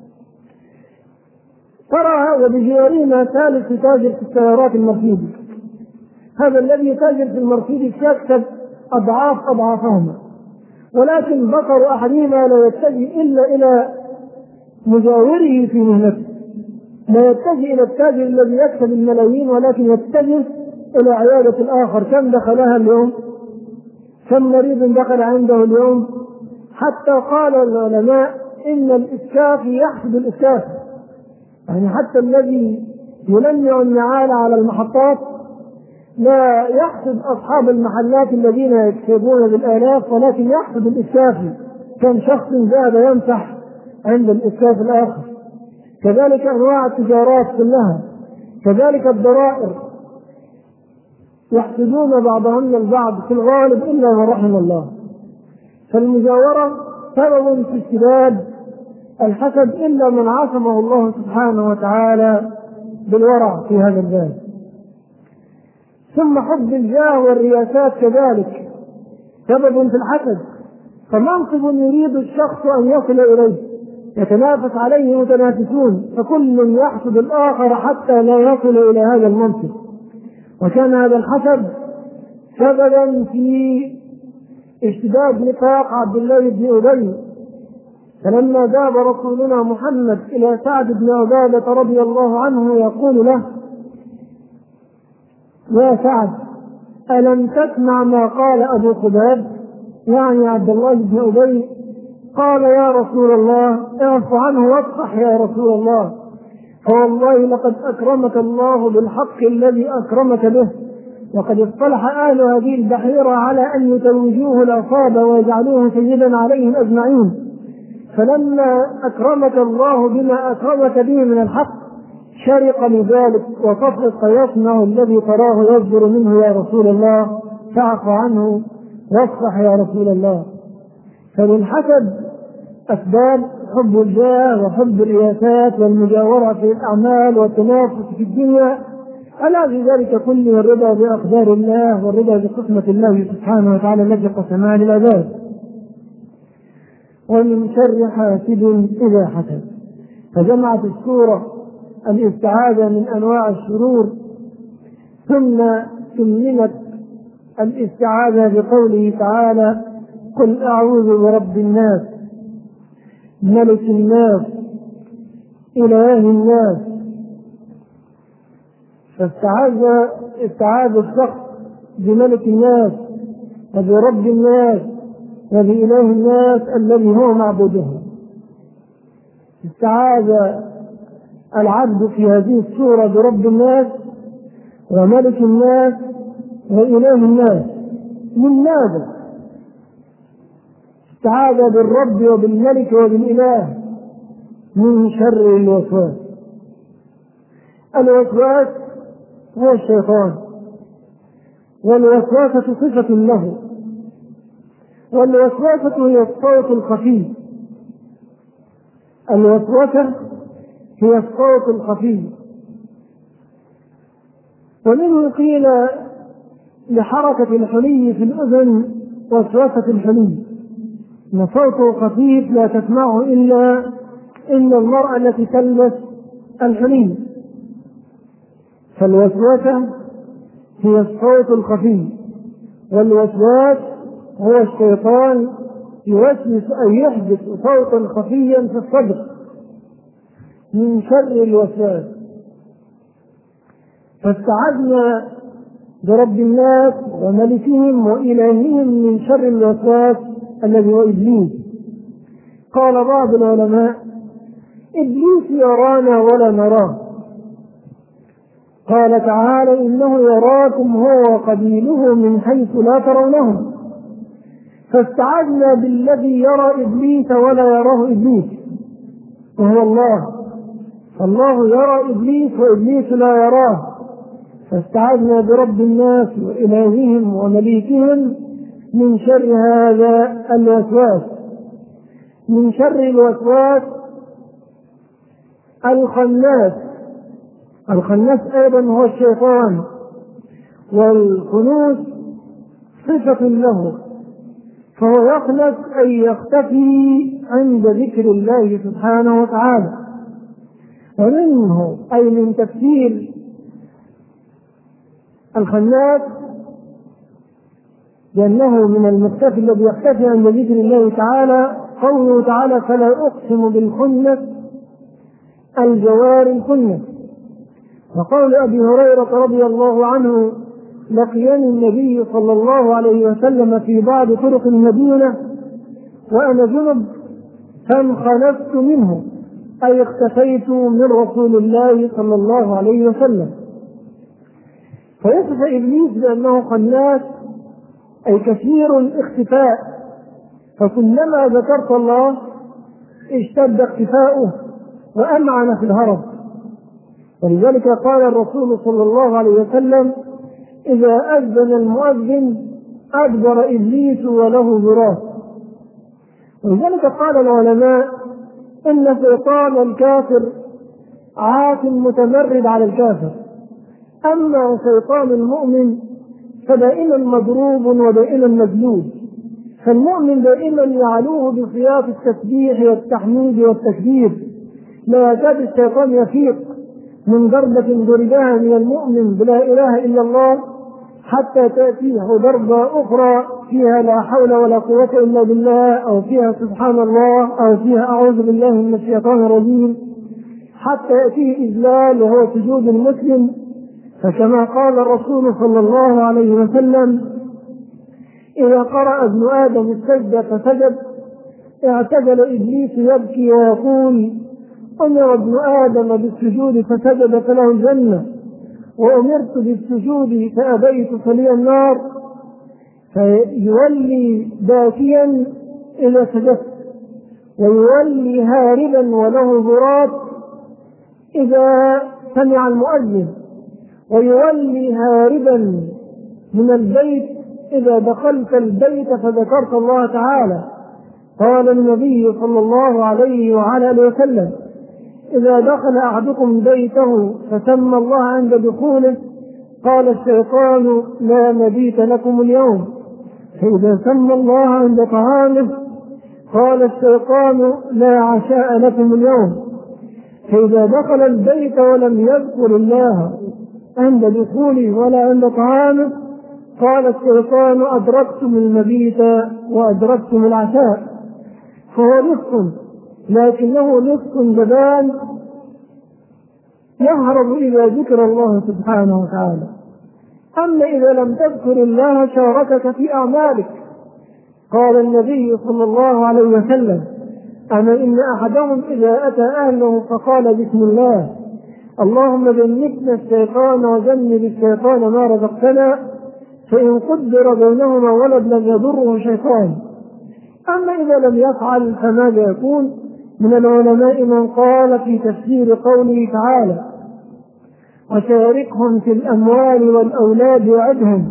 ترى وبجوارهما ثالث يتاجر في السيارات المرسيدس، هذا الذي يتاجر في المرسيدس يكسب أضعاف أضعافهما، ولكن بصر أحدهما لا يتجه إلا إلى مجاوره في مهنته، لا يتجه إلى التاجر الذي يكسب الملايين، ولكن يتجه إلى عيادة الآخر. كم دخلها اليوم؟ كم مريض دخل عنده اليوم؟ حتى قال العلماء إن الإسكاف يحسد الإسكاف، يعني حتى الذي يلمع النعال على المحطات لا يحسد أصحاب المحلات الذين يكسبون بالآلاف، ولكن يحسد الإسكافي، كم شخص ذهب يمسح عند الإسكاف الآخر. كذلك أنواع التجارات كلها، كذلك الضرائر يحسدون بعضهم البعض في الغالب إلا ما رحم الله. فالمجاورة سبب في اشتداد الحسد إلا من عصمه الله سبحانه وتعالى بالورع في هذا الباب. ثم حب الجاه والرياسات كذلك سبب في الحسد، فمنصب يريد الشخص أن يصل إليه يتنافس عليه متنافسون، فكل يحسد الآخر حتى لا يصل إلى هذا المنصب. وكان هذا الحسد سببا في اشتداد نفاق عبد الله بن أبي، فلما ذهب رسولنا محمد إلى سعد بن عبادة رضي الله عنه يقول له: يا سعد، ألم تسمع ما قال أبو خباب، يعني عبد الله بن أبي؟ قال: يا رسول الله اعف عنه واصفح يا رسول الله، فوالله لقد أكرمك الله بالحق الذي أكرمك به، وقد اصطلح أهل هذه البحيرة على أن يتوجوه العصابة ويجعلوه سيدا عليهم أجمعين، فلما أكرمك الله بما أكرمك به من الحق شرق لذلك وصفق يصنع الذي تراه يصدر منه يا رسول الله، فاعف عنه واصفح يا رسول الله. فللحسد أسباب: حب الجاه وحب الرياسات والمجاورة في الأعمال والتنافس في الدنيا، ألا في ذلك كله الرضا بأقدار الله والرضا بقسمة الله سبحانه وتعالى التي قسمها للعباد. ومن شر حاسد إذا حسد، فجمعت السورة الاستعاذة من أنواع الشرور، ثم سميت الاستعاذة بقوله تعالى: قل أعوذ برب الناس ملك الناس إله الناس. فاستعاذ الشخص بملك الناس وبرب الناس وبإله الناس الذي هو معبوده. استعاذ العبد في هذه السورة برب الناس وملك الناس وإله الناس. من ماذا؟ استعاذ بالرب وبالملك وبالإله من شر الوسواس. الوسواس هو الشيطان، والوسواسة صفة له، والوسواسة هي الصوت الخفي. الوسوسة هي الصوت الخفي ومنه قيل لحركة الحلي في الأذن وسوسة الحلي إن صوته خفيف لا تسمعه إلا المرأة التي تلبس الحلي، فالوسوسة هي الصوت الخفي، والوسواس هو الشيطان يوسوس أن يحدث صوتا خفيا في الصدر من شر الوسواس. فاستعذنا برب الناس وملكهم وإلههم من شر الوسواس الذي هو إبليس. قال بعض العلماء: إبليس يرانا ولا نراه. قال تعالى: إنه يراكم هو وقبيله من حيث لا ترونهم. فاستعذنا بالذي يرى إبليس ولا يراه إبليس وهو الله، فالله يرى إبليس وإبليس لا يراه. فاستعذنا برب الناس وإلههم ومليكهم من شر هذا الوسواس. من شر الوسواس الخناس. الخناس أيضا هو الشيطان، والخنوس صفة له، فهو يخنس أن يختفي عند ذكر الله سبحانه وتعالى. ومنه أي من تفسير الخناس لأنه من المختفي الذي يختفي عند ذكر الله تعالى قوله تعالى: فلا أقسم بالخنس الجوار الكنس. وقول أبي هريرة رضي الله عنه: لقيني النبي صلى الله عليه وسلم في بعض طرق المدينة وأنا جنب فانخنست منه، أي اختفيت من رسول الله صلى الله عليه وسلم. فيصف إبليس بأنه خناس أي كثير الاختفاء، فكلما ذكرت الله اشتد اختفاؤه وأمعن في الهرب. ولذلك قال الرسول صلى الله عليه وسلم: إذا أذن المؤذن أدبر إبليس وله ذراع. ولذلك قال العلماء: إن شيطان الكافر عاف متمرد على الكافر، أما شيطان المؤمن فدائما مضروب ودائما مجلود. فالمؤمن دائما يعلوه بصياط التسبيح والتحميد والتكبير، لا يكاد الشيطان يفيق من ضربة ضربها من المؤمن بلا إله إلا الله حتى تأتيه ضربة أخرى فيها لا حول ولا قوة إلا بالله، أو فيها سبحان الله، أو فيها أعوذ بالله من الشيطان الرجيم، حتى يأتيه إذلال وهو سجود المسلم. فكما قال الرسول صلى الله عليه وسلم: إذا قرأ ابن آدم السجدة فسجد اعتدل إبليس يبكي ويقول: أمر ابن آدم بالسجود فسجد فله الجنة، وأمرت بالسجود فأبيت فلي النار. فيولي باكيا إذا سجدت، ويولي هاربا وله ضراب إذا سمع المؤذن، ويولي هاربا من البيت إذا دخلت البيت فذكرت الله تعالى. قال النبي صلى الله عليه وعلى آله وسلم: إذا دخل أحدكم بيته فسمى الله عند دخوله قال الشيطان: لا مبيت لكم اليوم. فإذا سمى الله عند طعامه قال الشيطان: لا عشاء لكم اليوم. فإذا دخل البيت ولم يذكر الله عند دخوله ولا عند طعامه قال الشيطان: أدركتم المبيت وأدركتم العشاء. فهو لص، لكنه لص جبان يهرب إلى ذكر الله سبحانه وتعالى. أما إذا لم تذكر الله شاركك في أعمالك. قال النبي صلى الله عليه وسلم: أما إن أحدهم إذا أتى أهله فقال بسم الله اللهم جنبنا الشيطان وجنب الشيطان ما رزقتنا، فإن قدر بينهما ولد لم يضره شيطان. أما إذا لم يفعل فماذا يكون؟ من العلماء من قال في تفسير قوله تعالى: وشاركهم في الأموال والأولاد وعدهم.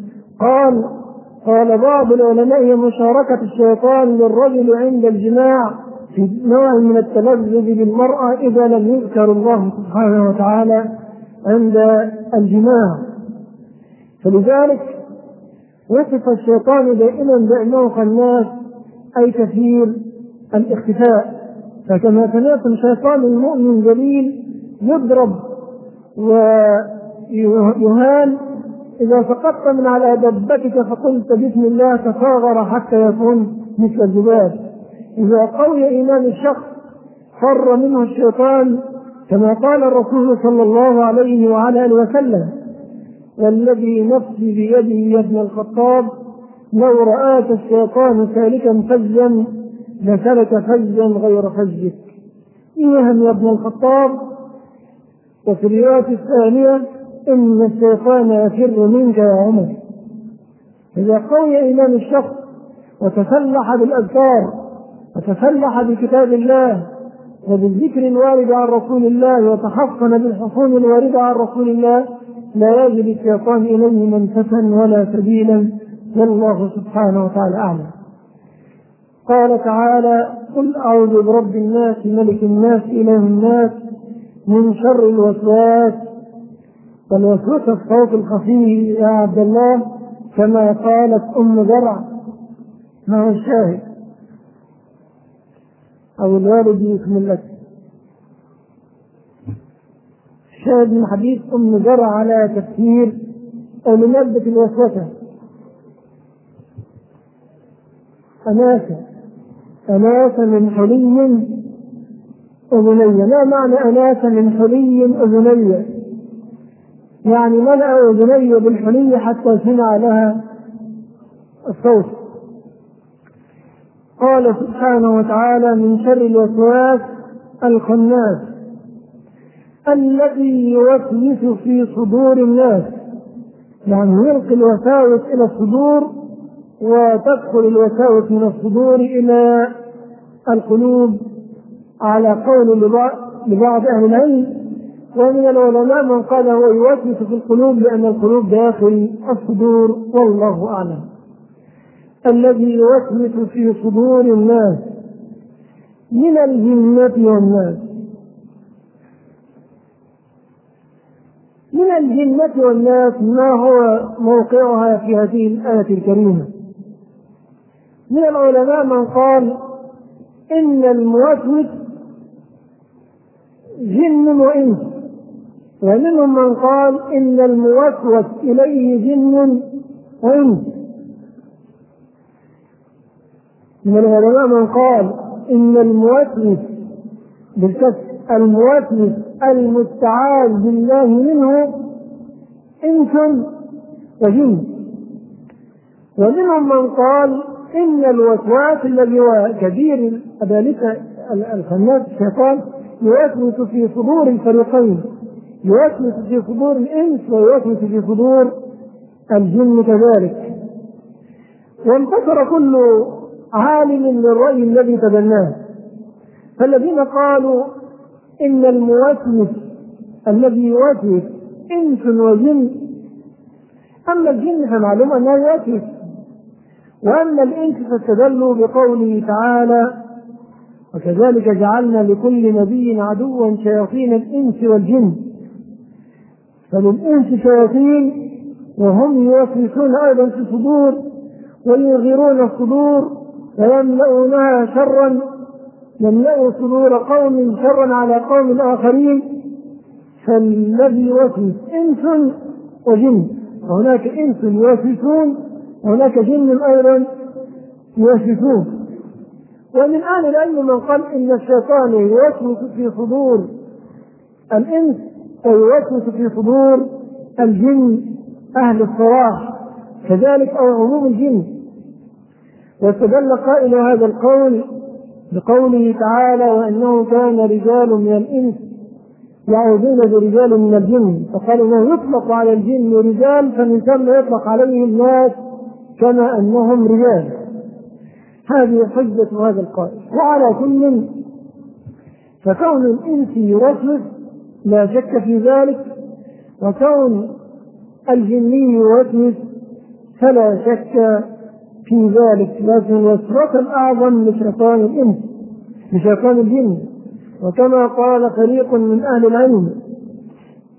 قال بعض العلماء: هي مشاركة الشيطان للرجل عند الجماع في نوع من التلذذ بالمرأة إذا لم يذكر الله سبحانه وتعالى عند الجماع. فلذلك وصف الشيطان دائما بأنه خناس أي كثير الاختفاء. فكما سمعتم شيطان المؤمن ذليل يضرب ويهان، إذا سقطت من على دبتك فقلت بسم الله تصاغر حتى يكون مثل الذباب. إذا قوي إيمان الشخص فر منه الشيطان، كما قال الرسول صلى الله عليه وعلى آله وسلم: والذي نفسي بيده يا ابن الخطاب لو رآك الشيطان سالكا فجا لسلك فجا غير فجك. إيهم يا ابن الخطاب. وفي الرواية الثانية: إن الشيطان يفر منك يا عمر. إذا قوي إيمان الشخص وتسلح بالأذكار وتسلح بكتاب الله وبالذكر الوارد عن رسول الله وتحصن بالحصون الواردة عن رسول الله لا يجد الشيطان إليه منفسا ولا سبيلا، والله سبحانه وتعالى أعلم. قال تعالى: قل أعوذ برب الناس ملك الناس إله الناس من شر الوسواس. والوسوسة الصوت الخفي يا عبد الله كما قالت أم زرع. ما هو الشاهد أو الوالد يكمل لك الشاهد من حديث أم زرع على تفسير أو لمادة الوسوسة: أناس من حلي أذني. ما معنى أناس من حلي أذني؟ يعني ملأ أذني بالحلي حتى سمع لها الصوت. قال سبحانه وتعالى: من شر الوسواس الخناس الذي يوسوس في صدور الناس. يعني يلقي الوساوس إلى الصدور وتدخل الوساوس من الصدور إلى القلوب، على قول لبعض أهل العلم. ومن العلماء من قال هو يوسوس في القلوب لأن القلوب داخل الصدور، والله أعلم. الذي يوسوس في صدور الناس من الجنة والناس. من الجنة والناس ما هو موقعها في هذه الآية الكريمة؟ من العلماء من قال إن الموسوس جن وإنس، ومنهم من قال إن الموسوس إليه جن وإنس. من العلماء من قال إن الموسوس بالكسر الموسوس المستعاذ بالله منه إنس وجن. ومنهم من قال إن الوسواس الذي هو كبير أبالسة الخناس الشيطان يوسوس في صدور الفريقين، يوسوس في صدور الإنس ويوسوس في صدور الجن كذلك. وانتصر كل عالم للرأي الذي تبناه. فالذين قالوا إن الموسوس الذي يوسوس إنس وجن، أما الجن فمعلوم أنه يوسوس، وأما الإنس فاستدلوا بقوله تعالى: وكذلك جعلنا لكل نبي عدوا شياطين الإنس والجن. فللإنس شياطين وهم يوسوسون أيضا في الصدور ويغيرون الصدور ويملؤونها شرا، يملأ صدور قوم شرا على قوم آخرين. فالذي يوسوس إنس وجن، وهناك إنس يوسوسون وهناك جن أيضا يوسوسون. ومن أهل العلم من قال إن الشيطان يوسوس في صدور الإنس ويوسوس في صدور الجن أهل الصلاح كذلك أو عموم الجن. واستدل قائل هذا القول بقوله تعالى: وأنه كان رجال من الإنس يعوذون برجال من الجن، فقال إنه يطلق على الجن رجال فمن ثم يطلق عليهم ناس كما أنهم رجال. هذه حجة هذا القائل. وعلى كل فكون الإنس يوسوس لا شك في ذلك، وكون الجني يوسوس فلا شك في ذلك، لكن الوسوسة الأعظم لشيطان الإنس لشيطان الجن. وكما قال فريق من أهل العلم: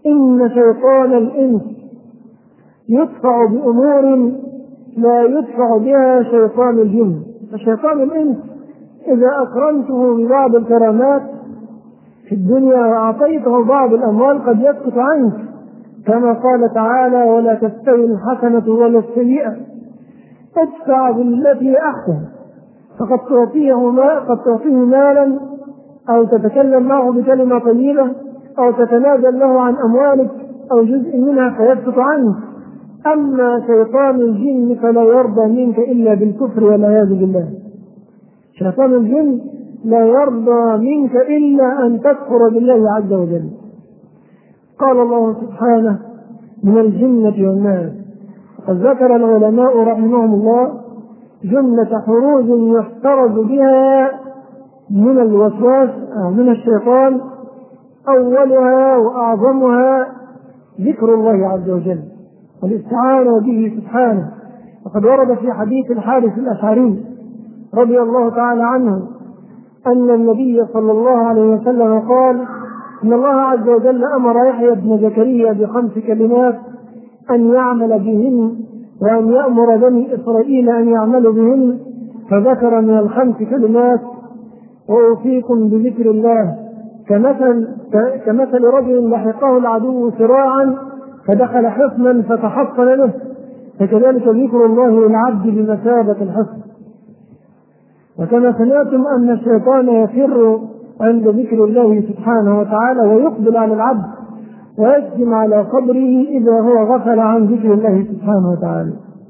إن شيطان الإنس يدفع بأمور لا يدفع بها شيطان الجن. فشيطان الإنس إذا أكرمته ببعض الكرامات في الدنيا وأعطيته بعض الأموال قد يسكت عنك، كما قال تعالى: ولا تستوي الحسنة ولا السيئة ادفع بالتي أحسن. فقد تعطيه مالا أو تتكلم معه بكلمة طيبة أو تتنازل له عن أموالك أو جزء منها فيسكت عنك. أما شيطان الجن فلا يرضى منك إلا بالكفر والعياذ بالله. شيطان الجن لا يرضى منك إلا أن تكفر بالله عز وجل. قال الله سبحانه: من الجنة والناس. قد ذكر العلماء رحمهم الله جملة حروز يحترز بها من الوسواس أو من الشيطان، أولها وأعظمها ذكر الله عز وجل والاستعانة به سبحانه. وقد ورد في حديث الحارث الأشعري رضي الله تعالى عنه أن النبي صلى الله عليه وسلم قال: إن الله عز وجل أمر يحيى بن زكريا ب5 كلمات أن يعمل بهن وأن يأمر بني إسرائيل أن يعملوا بهن، فذكر من ال5 كلمات: وأوصيكم بذكر الله كمثل رجل لحقه العدو صراعا فدخل حصنا فتحصن له، فكذلك ذكر الله للعبد بمثابة الحصن. وكما سمعتم أن الشيطان يفر عند ذكر الله سبحانه وتعالى ويقبل على العبد ويجزم على صدره إذا هو غفل عن ذكر الله سبحانه وتعالى.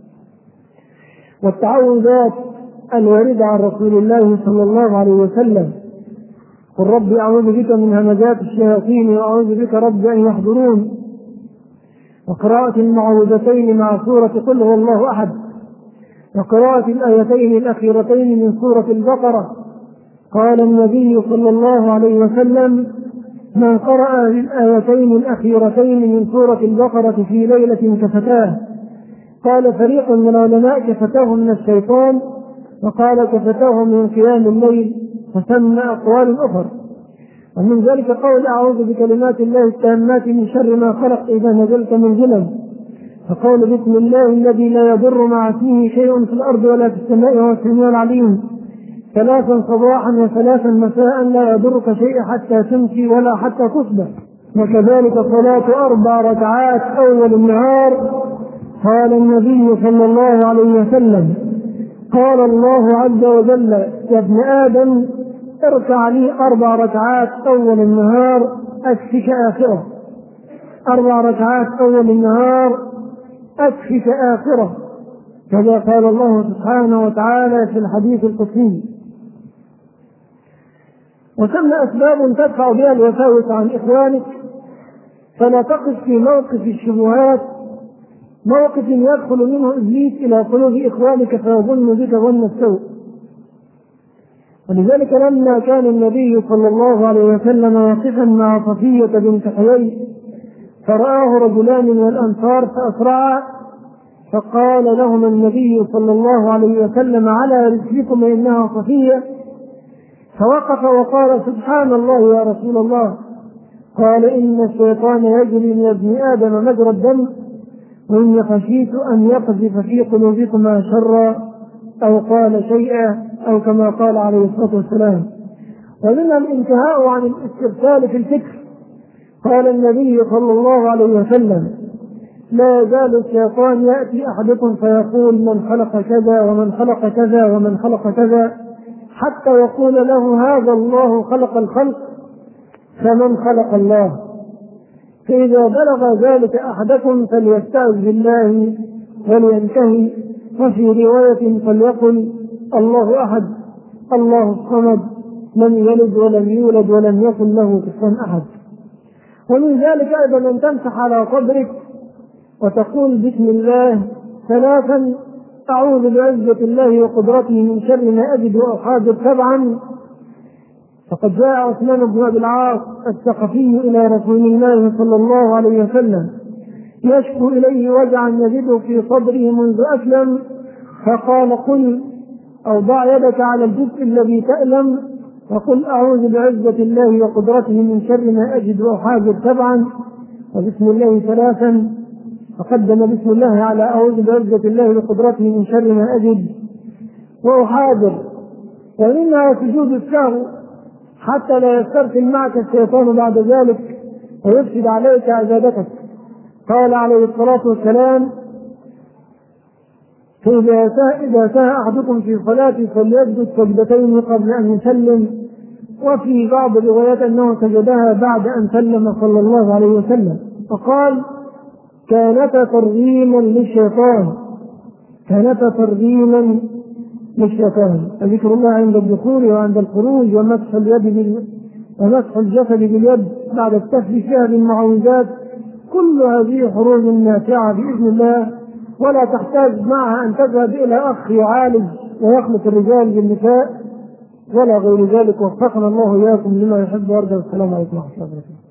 والتعوذات الواردة عن رسول الله صلى الله عليه وسلم: قل رب أعوذ بك من همزات الشياطين وأعوذ بك رب أن يحضرون، وقراءة المعوذتين مع سورة قل هو الله أحد، وقراءة الآيتين الأخيرتين من سورة البقرة. قال النبي صلى الله عليه وسلم: من قرأ الآيتين الأخيرتين من سورة البقرة في ليلة كفتاه. قال فريق من العلماء: كفتاه من الشيطان، وقال كفتاه من قيام الليل، فسمى أقوال أخرى. ومن ذلك قول: أعوذ بكلمات الله التامات من شر ما خلق إذا نزلت منزلا، فقول: بسم الله الذي لا يضر مع اسمه شيء في الأرض ولا في السماء وهو السميع العليم، 3 صباحا و3 مساء لا يضرك شيء حتى تمسي ولا حتى تصبح. وكذلك صلاة 4 ركعات أول النهار. قال النبي صلى الله عليه وسلم: قال الله عز وجل: يا ابن آدم اركع لي 4 ركعات أول النهار أكفك آخرة. 4 ركعات أول النهار أكفك آخرة، كذا قال الله سبحانه وتعالى في الحديث القدسي. وسمى أسباب تدفع بها الوساوس عن إخوانك، فلا تقف في موقف الشبهات، موقف يدخل منه إبليس إلى قلوب إخوانك فيظن بك ظن السوء. ولذلك لما كان النبي صلى الله عليه وسلم واقفا مع صفية بنت حيي فرآه رجلان من الأنصار فأسرعا، فقال لهما النبي صلى الله عليه وسلم: على رسلكم إنها صفية. فوقف وقال: سبحان الله يا رسول الله. قال: إن الشيطان يجري من ابن آدم مجرى الدم، وإني خشيت أن يقذف في قلوبكما شرا، أو قال شيئا، أو كما قال عليه الصلاة والسلام. ومنها الانتهاء عن الاسترسال في الفكر. قال النبي صلى الله عليه وسلم: لا يزال الشيطان يأتي أحدكم فيقول: من خلق كذا ومن خلق كذا ومن خلق كذا، حتى يقول له: هذا الله خلق الخلق، فمن خلق الله. فإذا بلغ ذلك أحدكم فليستعذ بالله ولينتهي. وفي رواية فليقل: الله أحد الله الصمد لم يلد ولم يولد ولم يكن له كفوا أحد. ومن ذلك أيضا أن تمسح على صدرك وتقول: بسم الله 3، أعوذ بعزة الله وقدرته من شر ما أجد وأحاذر 7. فقد جاء عثمان بن أبي العاص الثقفي إلى رسول الله صلى الله عليه وسلم يشكو إليه وجعا يجده في صدره منذ أسلم، فقال: قل أو ضع يدك على الجزء الذي تألم وقل: أعوذ بعزة الله وقدرته من شر ما أجد وأحاذر 7. وبسم الله ثلاثا، فقدم بسم الله على أعوذ بعزة الله بقدرته من شر ما أجد وأحاذر. ومنها سجود السهو حتى لا يسترسل معك الشيطان بعد ذلك ويفسد عليك عبادتك. قال عليه الصلاة والسلام: إذا سهى أحدكم في صلاته فليسجد سجدتين قبل أن يسلم. وفي بعض الروايات أنه سجدها بعد أن سلم صلى الله عليه وسلم. فقال: كانتا ترغيما للشيطان، فذكر الله عند الدخول وعند الخروج، ومسح الجسد باليد بعد التفل فيها بالمعوذات، كل هذه حروب نافعة بإذن الله، ولا تحتاج معها أن تذهب إلى أخ يعالج ويخلط الرجال بالنساء ولا غير ذلك. وفقنا الله إياكم لما يحب ويرضى. والسلام عليكم ورحمة الله وبركاته.